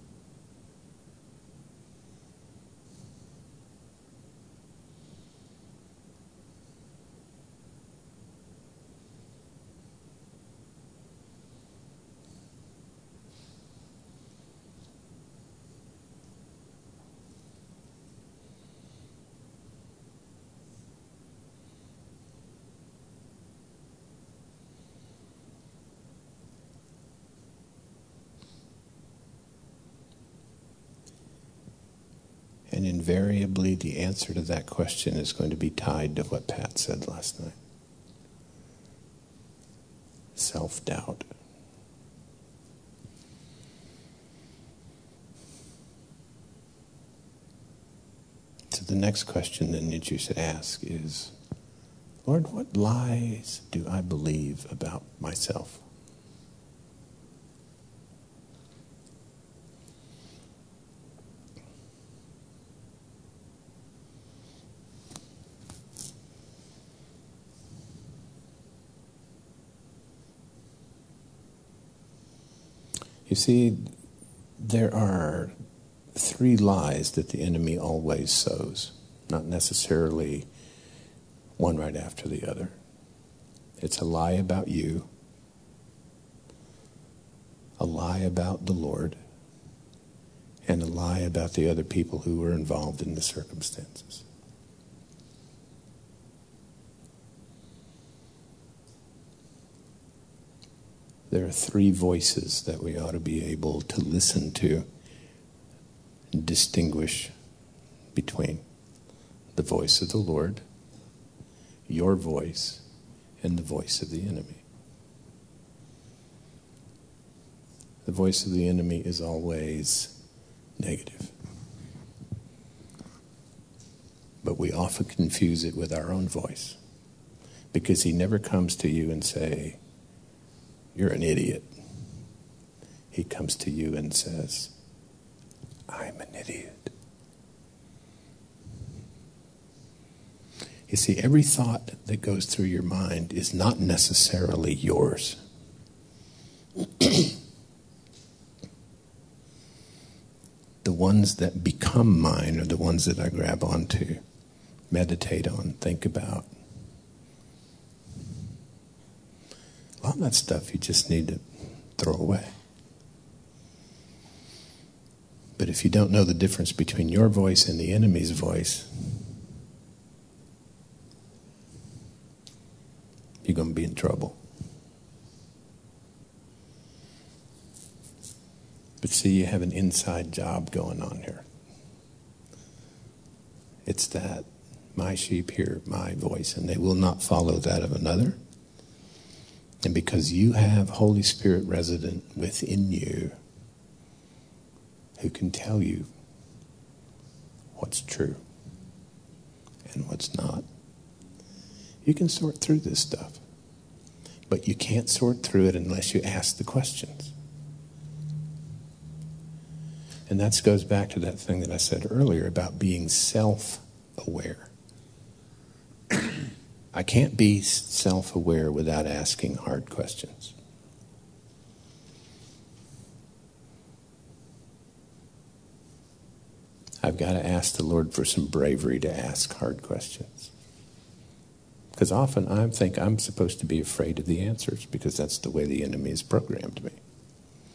And invariably, the answer to that question is going to be tied to what Pat said last night. Self-doubt. So the next question then that you should ask is, Lord, what lies do I believe about myself? You see, there are 3 lies that the enemy always sows, not necessarily one right after the other. It's a lie about you, a lie about the Lord, and a lie about the other people who were involved in the circumstances. There are 3 voices that we ought to be able to listen to and distinguish between: the voice of the Lord, your voice, and the voice of the enemy. The voice of the enemy is always negative. But we often confuse it with our own voice, because he never comes to you and say, you're an idiot. He comes to you and says, I'm an idiot. You see, every thought that goes through your mind is not necessarily yours. The ones that become mine are the ones that I grab onto, meditate on, think about. A lot of that stuff you just need to throw away. But if you don't know the difference between your voice and the enemy's voice, you're going to be in trouble. But see, you have an inside job going on here. It's that my sheep hear my voice, and they will not follow that of another. And because you have Holy Spirit resident within you who can tell you what's true and what's not, you can sort through this stuff. But you can't sort through it unless you ask the questions. And that goes back to that thing that I said earlier about being self-aware. I can't be self-aware without asking hard questions. I've got to ask the Lord for some bravery to ask hard questions. Because often I think I'm supposed to be afraid of the answers because that's the way the enemy has programmed me.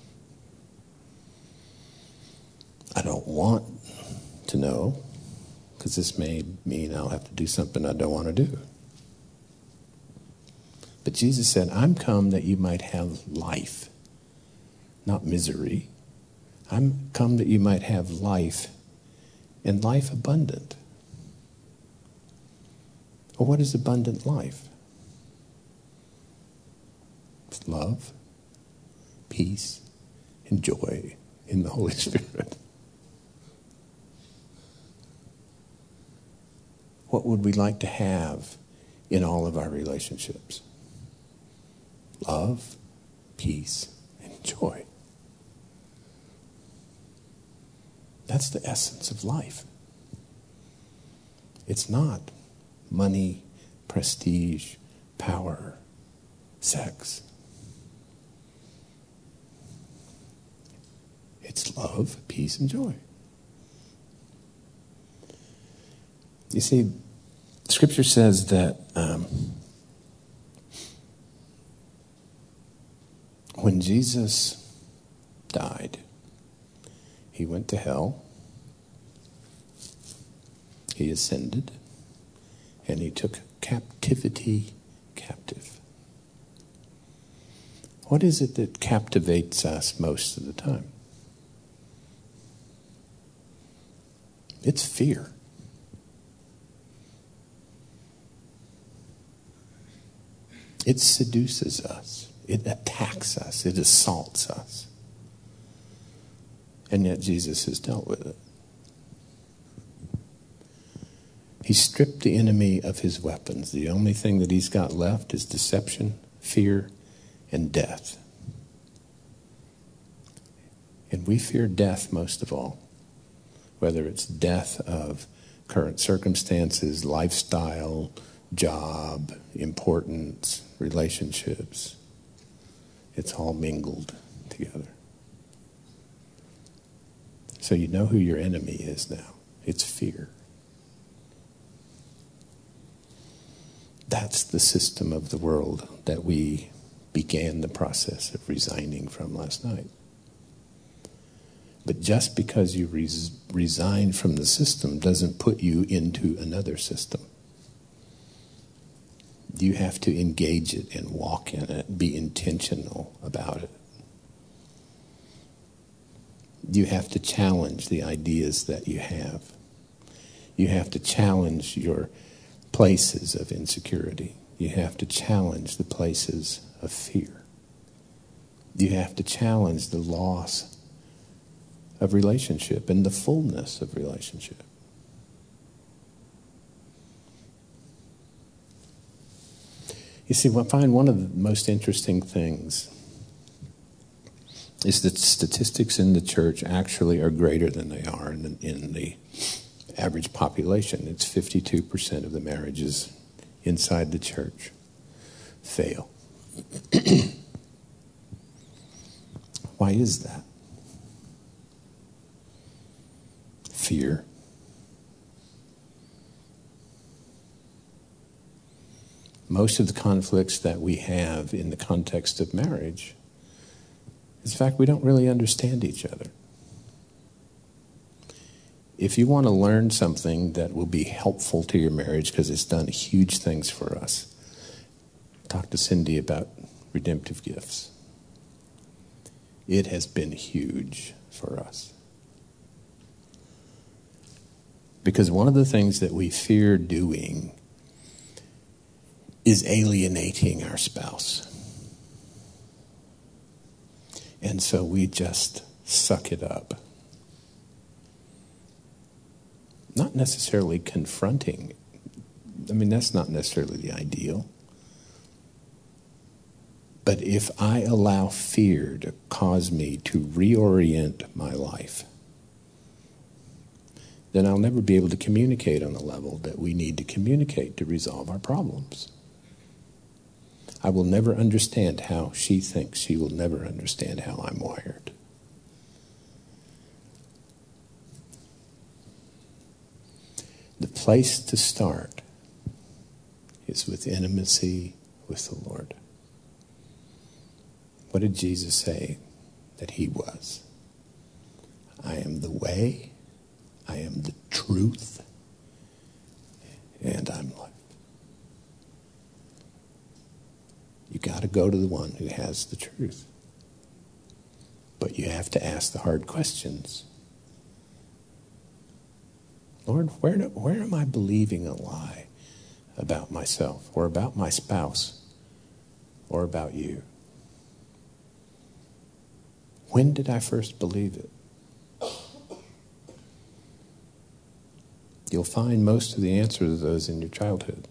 I don't want to know because this may mean I'll have to do something I don't want to do. But Jesus said, I'm come that you might have life, not misery. I'm come that you might have life, and life abundant. Well, what is abundant life? It's love, peace, and joy in the Holy Spirit. What would we like to have in all of our relationships? Love, peace, and joy. That's the essence of life. It's not money, prestige, power, sex. It's love, peace, and joy. You see, Scripture says that when Jesus died, he went to hell, he ascended, and he took captivity captive. What is it that captivates us most of the time? It's fear. It seduces us. It attacks us. It assaults us. And yet Jesus has dealt with it. He stripped the enemy of his weapons. The only thing that he's got left is deception, fear, and death. And we fear death most of all. Whether it's death of current circumstances, lifestyle, job, importance, relationships. It's all mingled together. So you know who your enemy is now. It's fear. That's the system of the world that we began the process of resigning from last night. But just because you resign from the system doesn't put you into another system. You have to engage it and walk in it, be intentional about it. You have to challenge the ideas that you have. You have to challenge your places of insecurity. You have to challenge the places of fear. You have to challenge the loss of relationship and the fullness of relationship. You see, I find one of the most interesting things is that statistics in the church actually are greater than they are in the average population. It's 52% of the marriages inside the church fail. Why is that? Fear. Most of the conflicts that we have in the context of marriage is the fact we don't really understand each other. If you want to learn something that will be helpful to your marriage because it's done huge things for us, talk to Cindy about redemptive gifts. It has been huge for us. Because one of the things that we fear doing is alienating our spouse. And so we just suck it up. Not necessarily confronting. I mean, that's not necessarily the ideal. But if I allow fear to cause me to reorient my life, then I'll never be able to communicate on the level that we need to communicate to resolve our problems. I will never understand how she thinks. She will never understand how I'm wired. The place to start is with intimacy with the Lord. What did Jesus say that he was? I am the way, I am the truth, to go to the one who has the truth. But you have to ask the hard questions. Lord, where am I believing a lie about myself or about my spouse or about you? When did I first believe it? You'll find most of the answers to those in your childhood.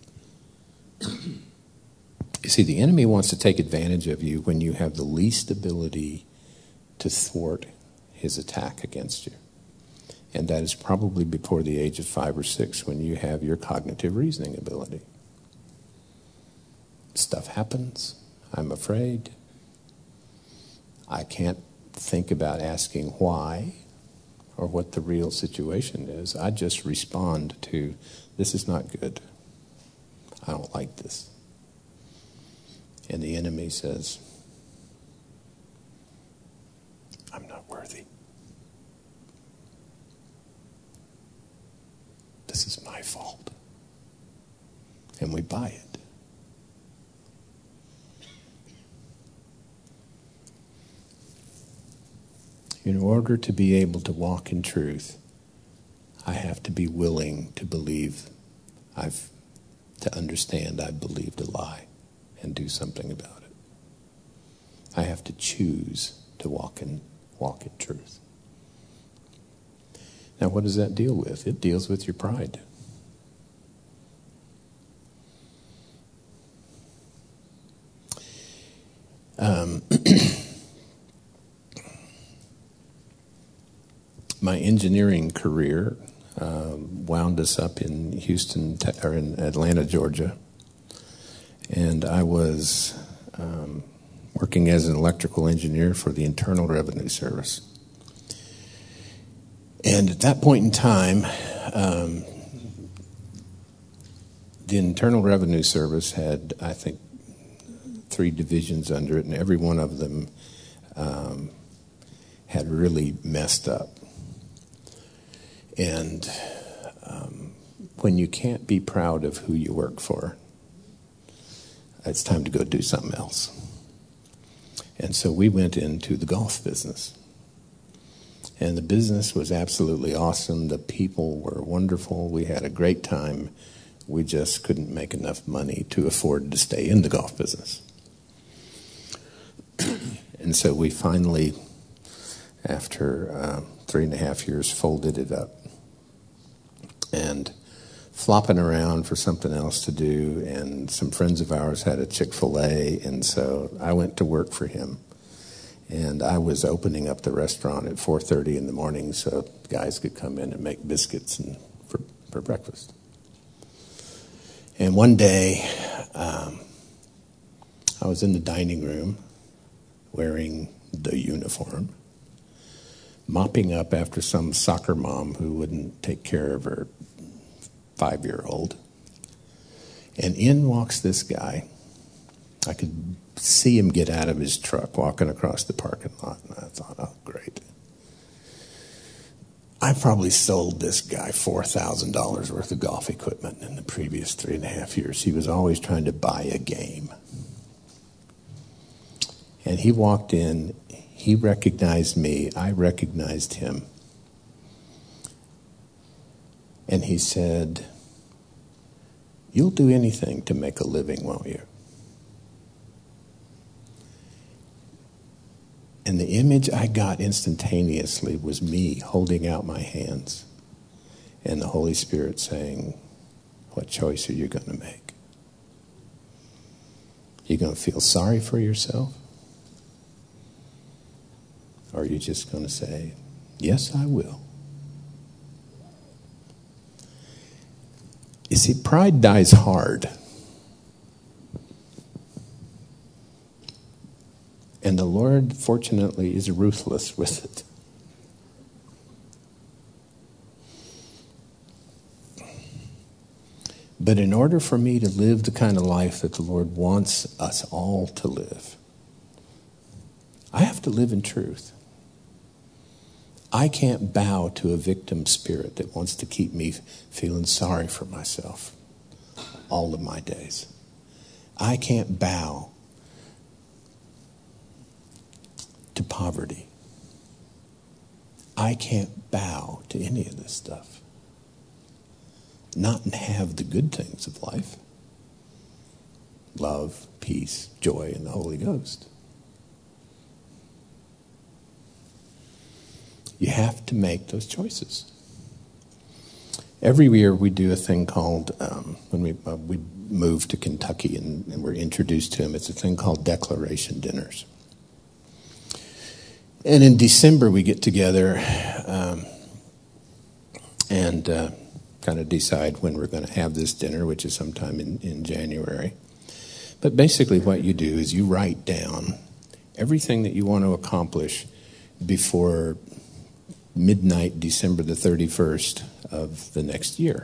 You see, the enemy wants to take advantage of you when you have the least ability to thwart his attack against you. And that is probably before the age of 5 or 6 when you have your cognitive reasoning ability. Stuff happens. I'm afraid. I can't think about asking why or what the real situation is. I just respond to, this is not good. I don't like this. And the enemy says, I'm not worthy. This is my fault. And we buy it. In order to be able to walk in truth, I have to be willing to believe, to understand I believed a lie and do something about it. I have to choose to walk in truth. Now, what does that deal with? It deals with your pride. My engineering career wound us up in Houston, or in Atlanta, Georgia. And I was working as an electrical engineer for the Internal Revenue Service. And at that point in time, the Internal Revenue Service had, I think, 3 divisions under it, and every one of them had really messed up. And when you can't be proud of who you work for, it's time to go do something else. And so we went into the golf business. And the business was absolutely awesome. The people were wonderful. We had a great time. We just couldn't make enough money to afford to stay in the golf business. And so we finally, after 3.5 years, folded it up. And flopping around for something else to do, and some friends of ours had a Chick-fil-A, and so I went to work for him. And I was opening up the restaurant at 4:30 in the morning so guys could come in and make biscuits for breakfast. And one day, I was in the dining room wearing the uniform, mopping up after some soccer mom who wouldn't take care of her 5-year-old. And in walks this guy. I could see him get out of his truck walking across the parking lot, and I thought, oh, great. I probably sold this guy $4,000 worth of golf equipment in the previous 3.5 years. He was always trying to buy a game. And he walked in, he recognized me, I recognized him. And he said, you'll do anything to make a living, won't you? And the image I got instantaneously was me holding out my hands and the Holy Spirit saying, what choice are you going to make? You going to feel sorry for yourself? Or are you just going to say, yes, I will? You see, pride dies hard. And the Lord, fortunately, is ruthless with it. But in order for me to live the kind of life that the Lord wants us all to live, I have to live in truth. I can't bow to a victim spirit that wants to keep me feeling sorry for myself all of my days. I can't bow to poverty. I can't bow to any of this stuff. Not and have the good things of life. Love, peace, joy, and the Holy Ghost. You have to make those choices. Every year we do a thing called, when we moved to Kentucky and we're introduced to them, it's a thing called declaration dinners. And in December we get together and kind of decide when we're going to have this dinner, which is sometime in January. But basically what you do is you write down everything that you want to accomplish before midnight, December the 31st of the next year.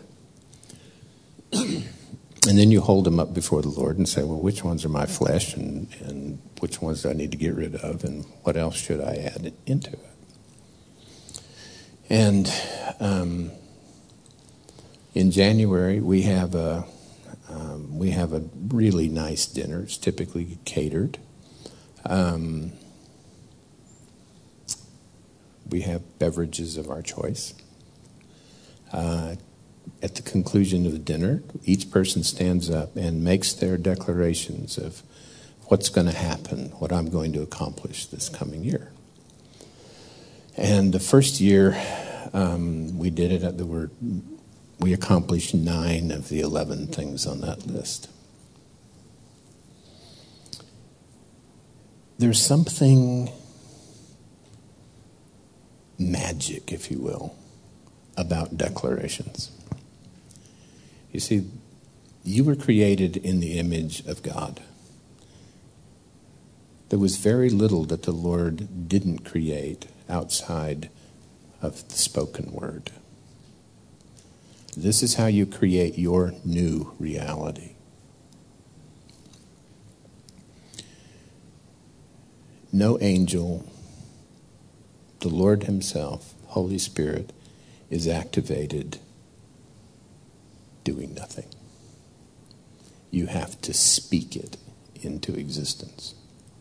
And then you hold them up before the Lord and say, well, which ones are my flesh and which ones do I need to get rid of and what else should I add into it? And in January, we have a really nice dinner. It's typically catered. We have beverages of our choice. At the conclusion of the dinner, each person stands up and makes their declarations of what's going to happen, what I'm going to accomplish this coming year. And the first year we did it, we accomplished 9 of the 11 things on that list. There's something magic, if you will, about declarations. You see, you were created in the image of God. There was very little that the Lord didn't create outside of the spoken word. This is how you create your new reality. No angel, the Lord himself, Holy Spirit, is activated doing nothing. You have to speak it into existence.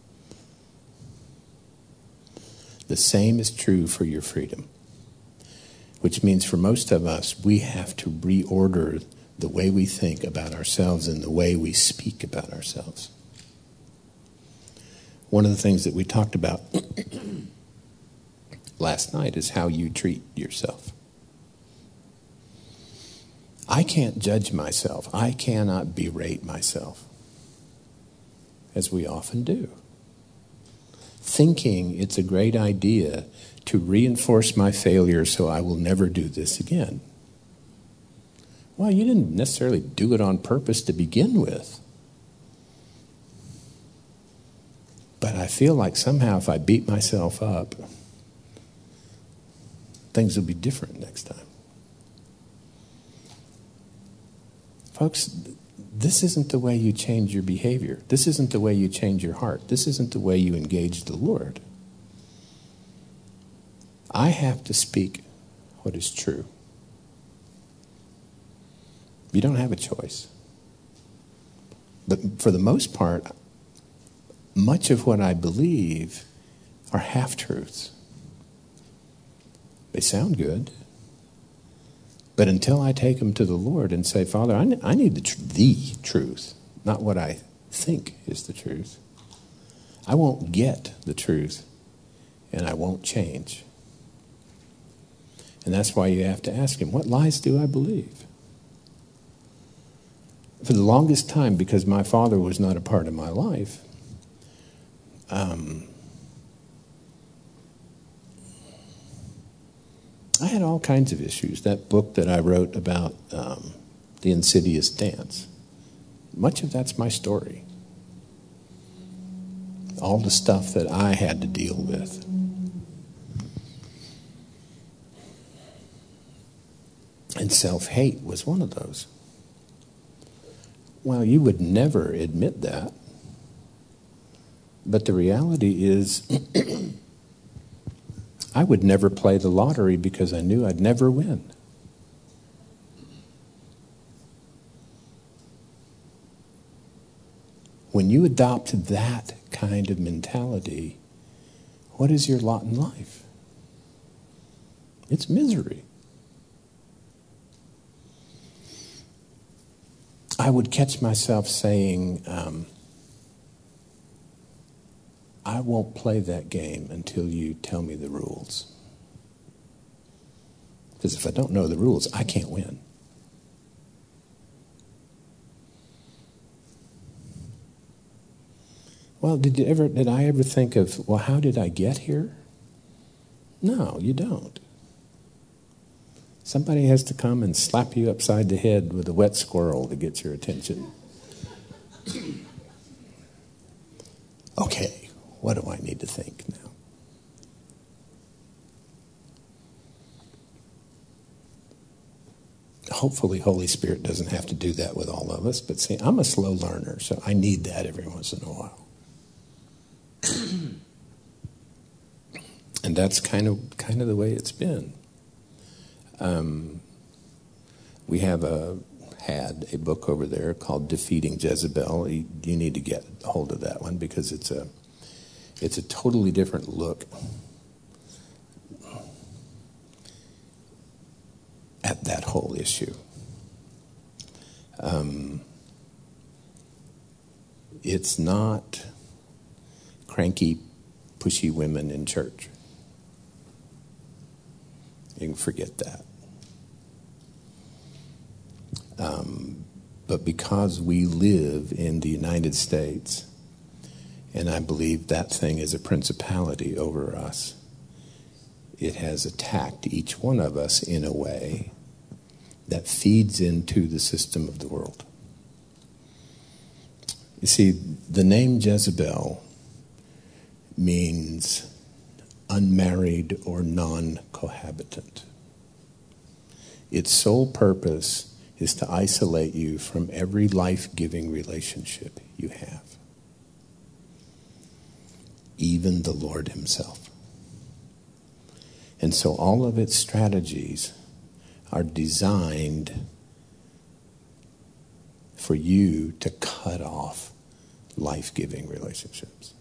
The same is true for your freedom, which means for most of us, we have to reorder the way we think about ourselves and the way we speak about ourselves. One of the things that we talked about last night is how you treat yourself. I can't judge myself. I cannot berate myself, as we often do, thinking it's a great idea to reinforce my failure so I will never do this again. Well, you didn't necessarily do it on purpose to begin with. But I feel like somehow if I beat myself up, things will be different next time. Folks, this isn't the way you change your behavior. This isn't the way you change your heart. This isn't the way you engage the Lord. I have to speak what is true. You don't have a choice. But for the most part, much of what I believe are half-truths. They sound good. But until I take them to the Lord and say, Father, I need the truth, not what I think is the truth. I won't get the truth, and I won't change. And that's why you have to ask him, what lies do I believe? For the longest time, because my father was not a part of my life, I had all kinds of issues. That book that I wrote about the insidious dance, much of that's my story. All the stuff that I had to deal with. And self-hate was one of those. Well, you would never admit that. But the reality is, I would never play the lottery because I knew I'd never win. When you adopt that kind of mentality, What is your lot in life? It's misery. I would catch myself saying, I won't play that game until you tell me the rules. Because if I don't know the rules, I can't win. Well, did I ever think of, well, how did I get here? No, you don't. Somebody has to come and slap you upside the head with a wet squirrel to get your attention. Okay, what do I need to think now? Hopefully, Holy Spirit doesn't have to do that with all of us. But see, I'm a slow learner, so I need that every once in a while. And that's kind of the way it's been. We had a book over there called Defeating Jezebel. You need to get a hold of that one because it's a totally different look at that whole issue. It's not cranky, pushy women in church. You can forget that. But because we live in the United States, and I believe that thing is a principality over us, it has attacked each one of us in a way that feeds into the system of the world. You see, the name Jezebel means unmarried or non-cohabitant. Its sole purpose is to isolate you from every life-giving relationship you have, even the Lord himself. And so all of its strategies are designed for you to cut off life-giving relationships.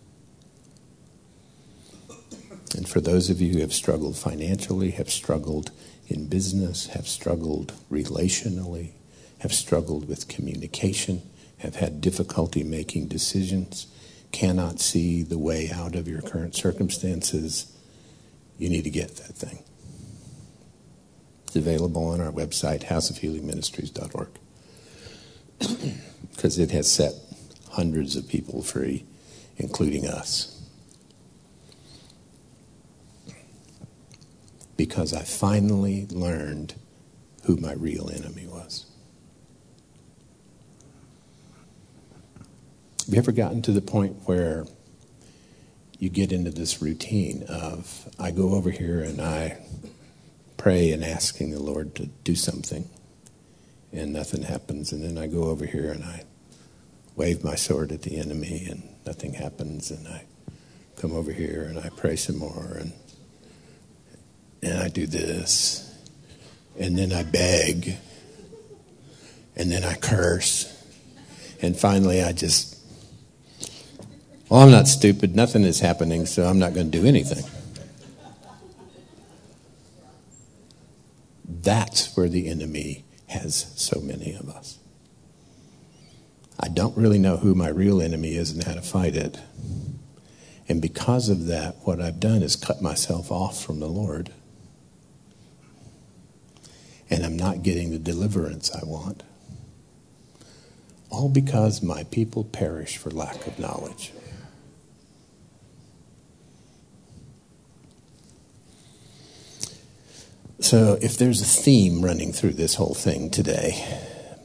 And for those of you who have struggled financially, have struggled in business, have struggled relationally, have struggled with communication, have had difficulty making decisions, cannot see the way out of your current circumstances, you need to get that thing. It's available on our website, houseofhealingministries.org, because it has set hundreds of people free, including us. Because I finally learned who my real enemy was. Have you ever gotten to the point where you get into this routine of, I go over here and I pray and asking the Lord to do something, and nothing happens, and then I go over here and I wave my sword at the enemy and nothing happens, and I come over here and I pray some more, and I do this, and then I beg, and then I curse, and finally I just, well, I'm not stupid, nothing is happening, so I'm not going to do anything. That's where the enemy has so many of us. I don't really know who my real enemy is and how to fight it. And because of that, what I've done is cut myself off from the Lord. And I'm not getting the deliverance I want. All because my people perish for lack of knowledge. So if there's a theme running through this whole thing today,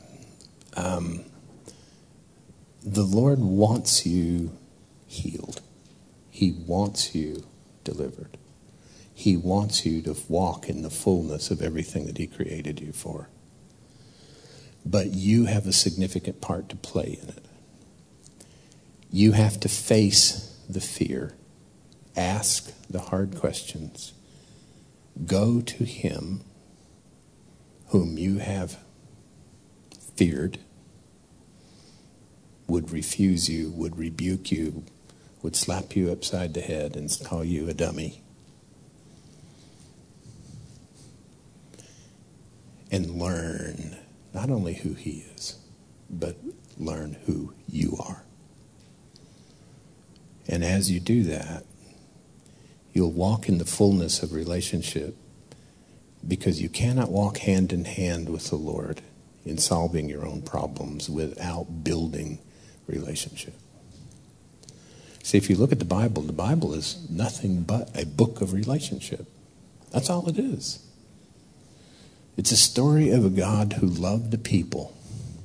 the Lord wants you healed. He wants you delivered. He wants you to walk in the fullness of everything that he created you for. But you have a significant part to play in it. You have to face the fear. Ask the hard questions. Go to him whom you have feared, would refuse you, would rebuke you, would slap you upside the head and call you a dummy. And learn not only who he is, but learn who you are. And as you do that, you'll walk in the fullness of relationship, because you cannot walk hand in hand with the Lord in solving your own problems without building relationship. See, if you look at the Bible is nothing but a book of relationship. That's all it is. It's a story of a God who loved a people,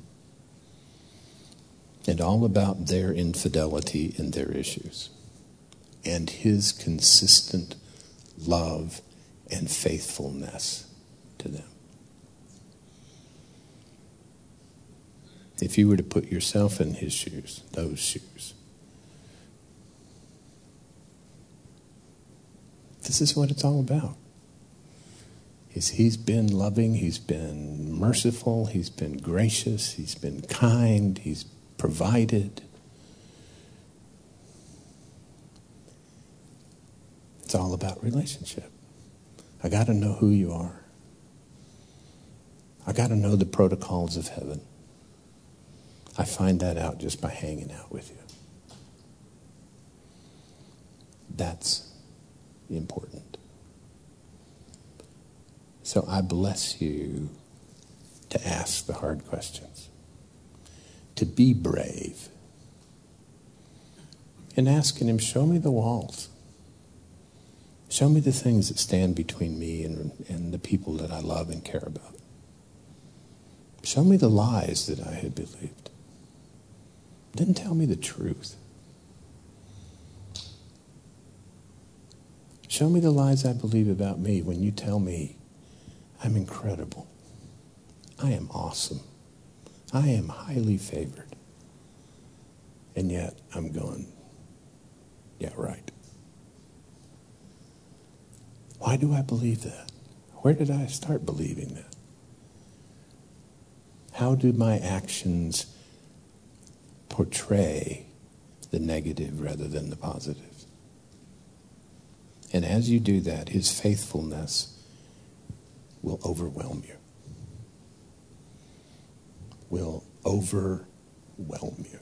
and all about their infidelity and their issues, and his consistent love and faithfulness to them. If you were to put yourself in his shoes, those shoes, this is what it's all about. He's been loving, he's been merciful, he's been gracious, he's been kind, he's provided. It's all about relationship. I got to know who you are. I got to know the protocols of heaven. I find that out just by hanging out with you. That's important. So I bless you to ask the hard questions, to be brave, and asking him, show me the walls. Show me the things that stand between me and the people that I love and care about. Show me the lies that I had believed. Didn't tell me the truth. Show me the lies I believe about me when you tell me I'm incredible. I am awesome. I am highly favored. And yet I'm going, yeah, right. Why do I believe that? Where did I start believing that? How do my actions portray the negative rather than the positive? And as you do that, his faithfulness will overwhelm you. Will overwhelm you.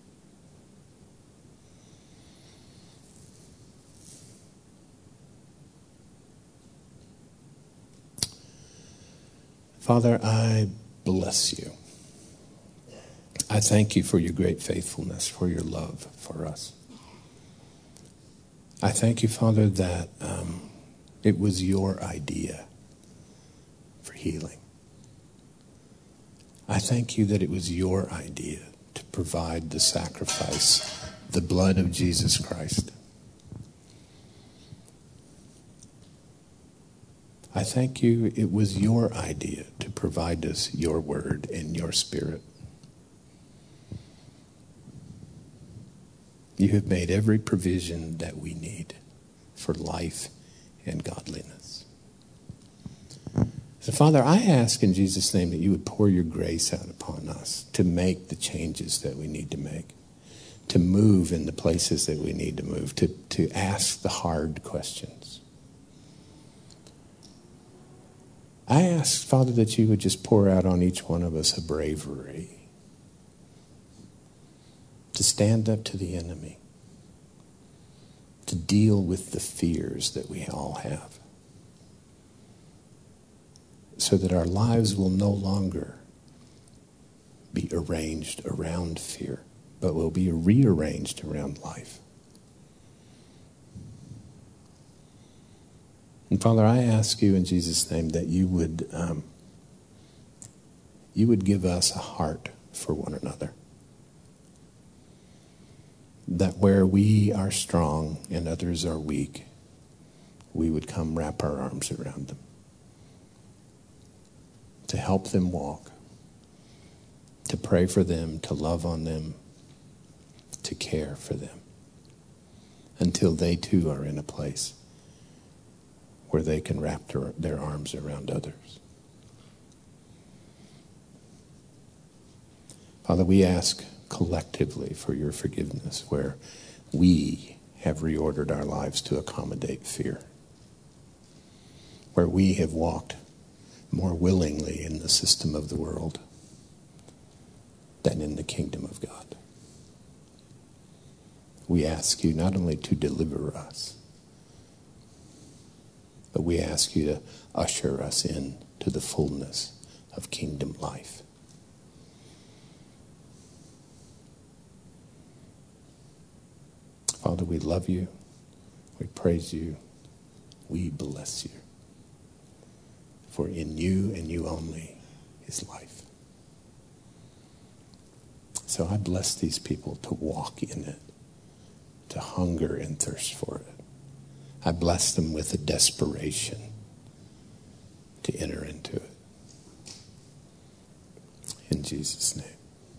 Father, I bless you. I thank you for your great faithfulness, for your love for us. I thank you, Father, that it was your idea for healing. I thank you that it was your idea to provide the sacrifice, the blood of Jesus Christ. I thank you it was your idea to provide us your word and your spirit. You have made every provision that we need for life and godliness. So, Father, I ask in Jesus' name that you would pour your grace out upon us to make the changes that we need to make, to move in the places that we need to move, to ask the hard questions. I ask, Father, that you would just pour out on each one of us a bravery to stand up to the enemy, to deal with the fears that we all have, so that our lives will no longer be arranged around fear, but will be rearranged around life. And Father, I ask you in Jesus' name that you would give us a heart for one another. That where we are strong and others are weak, we would come wrap our arms around them, to help them walk, to pray for them, to love on them, to care for them, until they too are in a place where they can wrap their arms around others. Father, we ask collectively for your forgiveness where we have reordered our lives to accommodate fear, where we have walked more willingly in the system of the world than in the kingdom of God. We ask you not only to deliver us, but we ask you to usher us in to the fullness of kingdom life. Father, we love you, we praise you, we bless you. For in you and you only is life. So I bless these people to walk in it, to hunger and thirst for it. I bless them with a desperation to enter into it. In Jesus' name.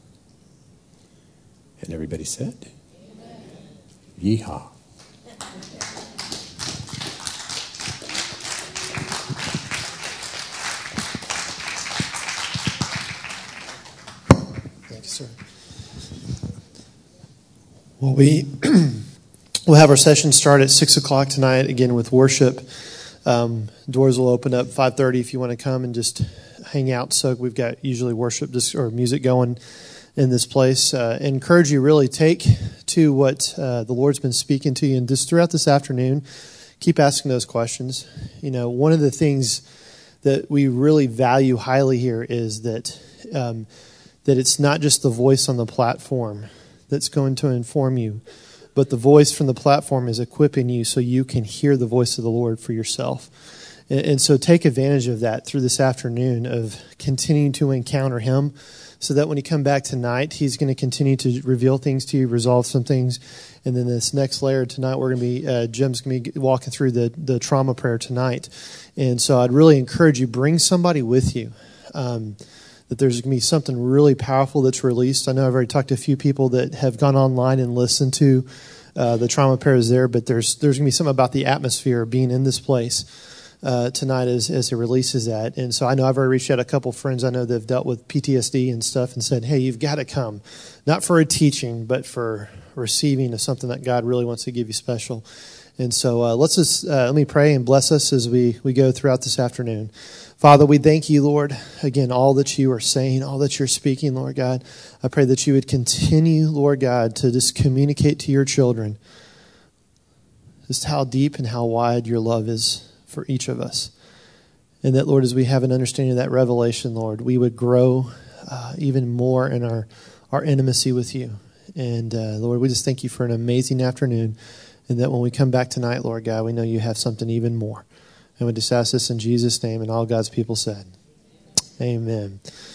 And everybody said, amen. Yeehaw. Thank you, sir. Well, we'll have our session start at 6 o'clock tonight, again with worship. Doors will open up 5:30 if you want to come and just hang out. So we've got usually worship or music going in this place. Encourage you really take to what the Lord's been speaking to you, and just throughout this afternoon, keep asking those questions. You know, one of the things that we really value highly here is that it's not just the voice on the platform that's going to inform you, but the voice from the platform is equipping you so you can hear the voice of the Lord for yourself. And so take advantage of that through this afternoon of continuing to encounter Him, so that when you come back tonight, He's going to continue to reveal things to you, resolve some things. And then this next layer tonight, we're going to be, Jim's going to be walking through the trauma prayer tonight. And so I'd really encourage you, bring somebody with you. That there's going to be something really powerful that's released. I know I've already talked to a few people that have gone online and listened to the trauma prayers there, but there's going to be something about the atmosphere of being in this place tonight as it releases that. And so I know I've already reached out to a couple friends I know that have dealt with PTSD and stuff and said, hey, you've got to come. Not for a teaching, but for receiving of something that God really wants to give you special. And so let me pray and bless us as we go throughout this afternoon. Father, we thank you, Lord, again, all that you are saying, all that you're speaking, Lord God. I pray that you would continue, Lord God, to just communicate to your children just how deep and how wide your love is for each of us. And that, Lord, as we have an understanding of that revelation, Lord, we would grow even more in our intimacy with you. And, Lord, we just thank you for an amazing afternoon. And that when we come back tonight, Lord God, we know you have something even more. And we just ask this in Jesus' name, and all God's people said, amen.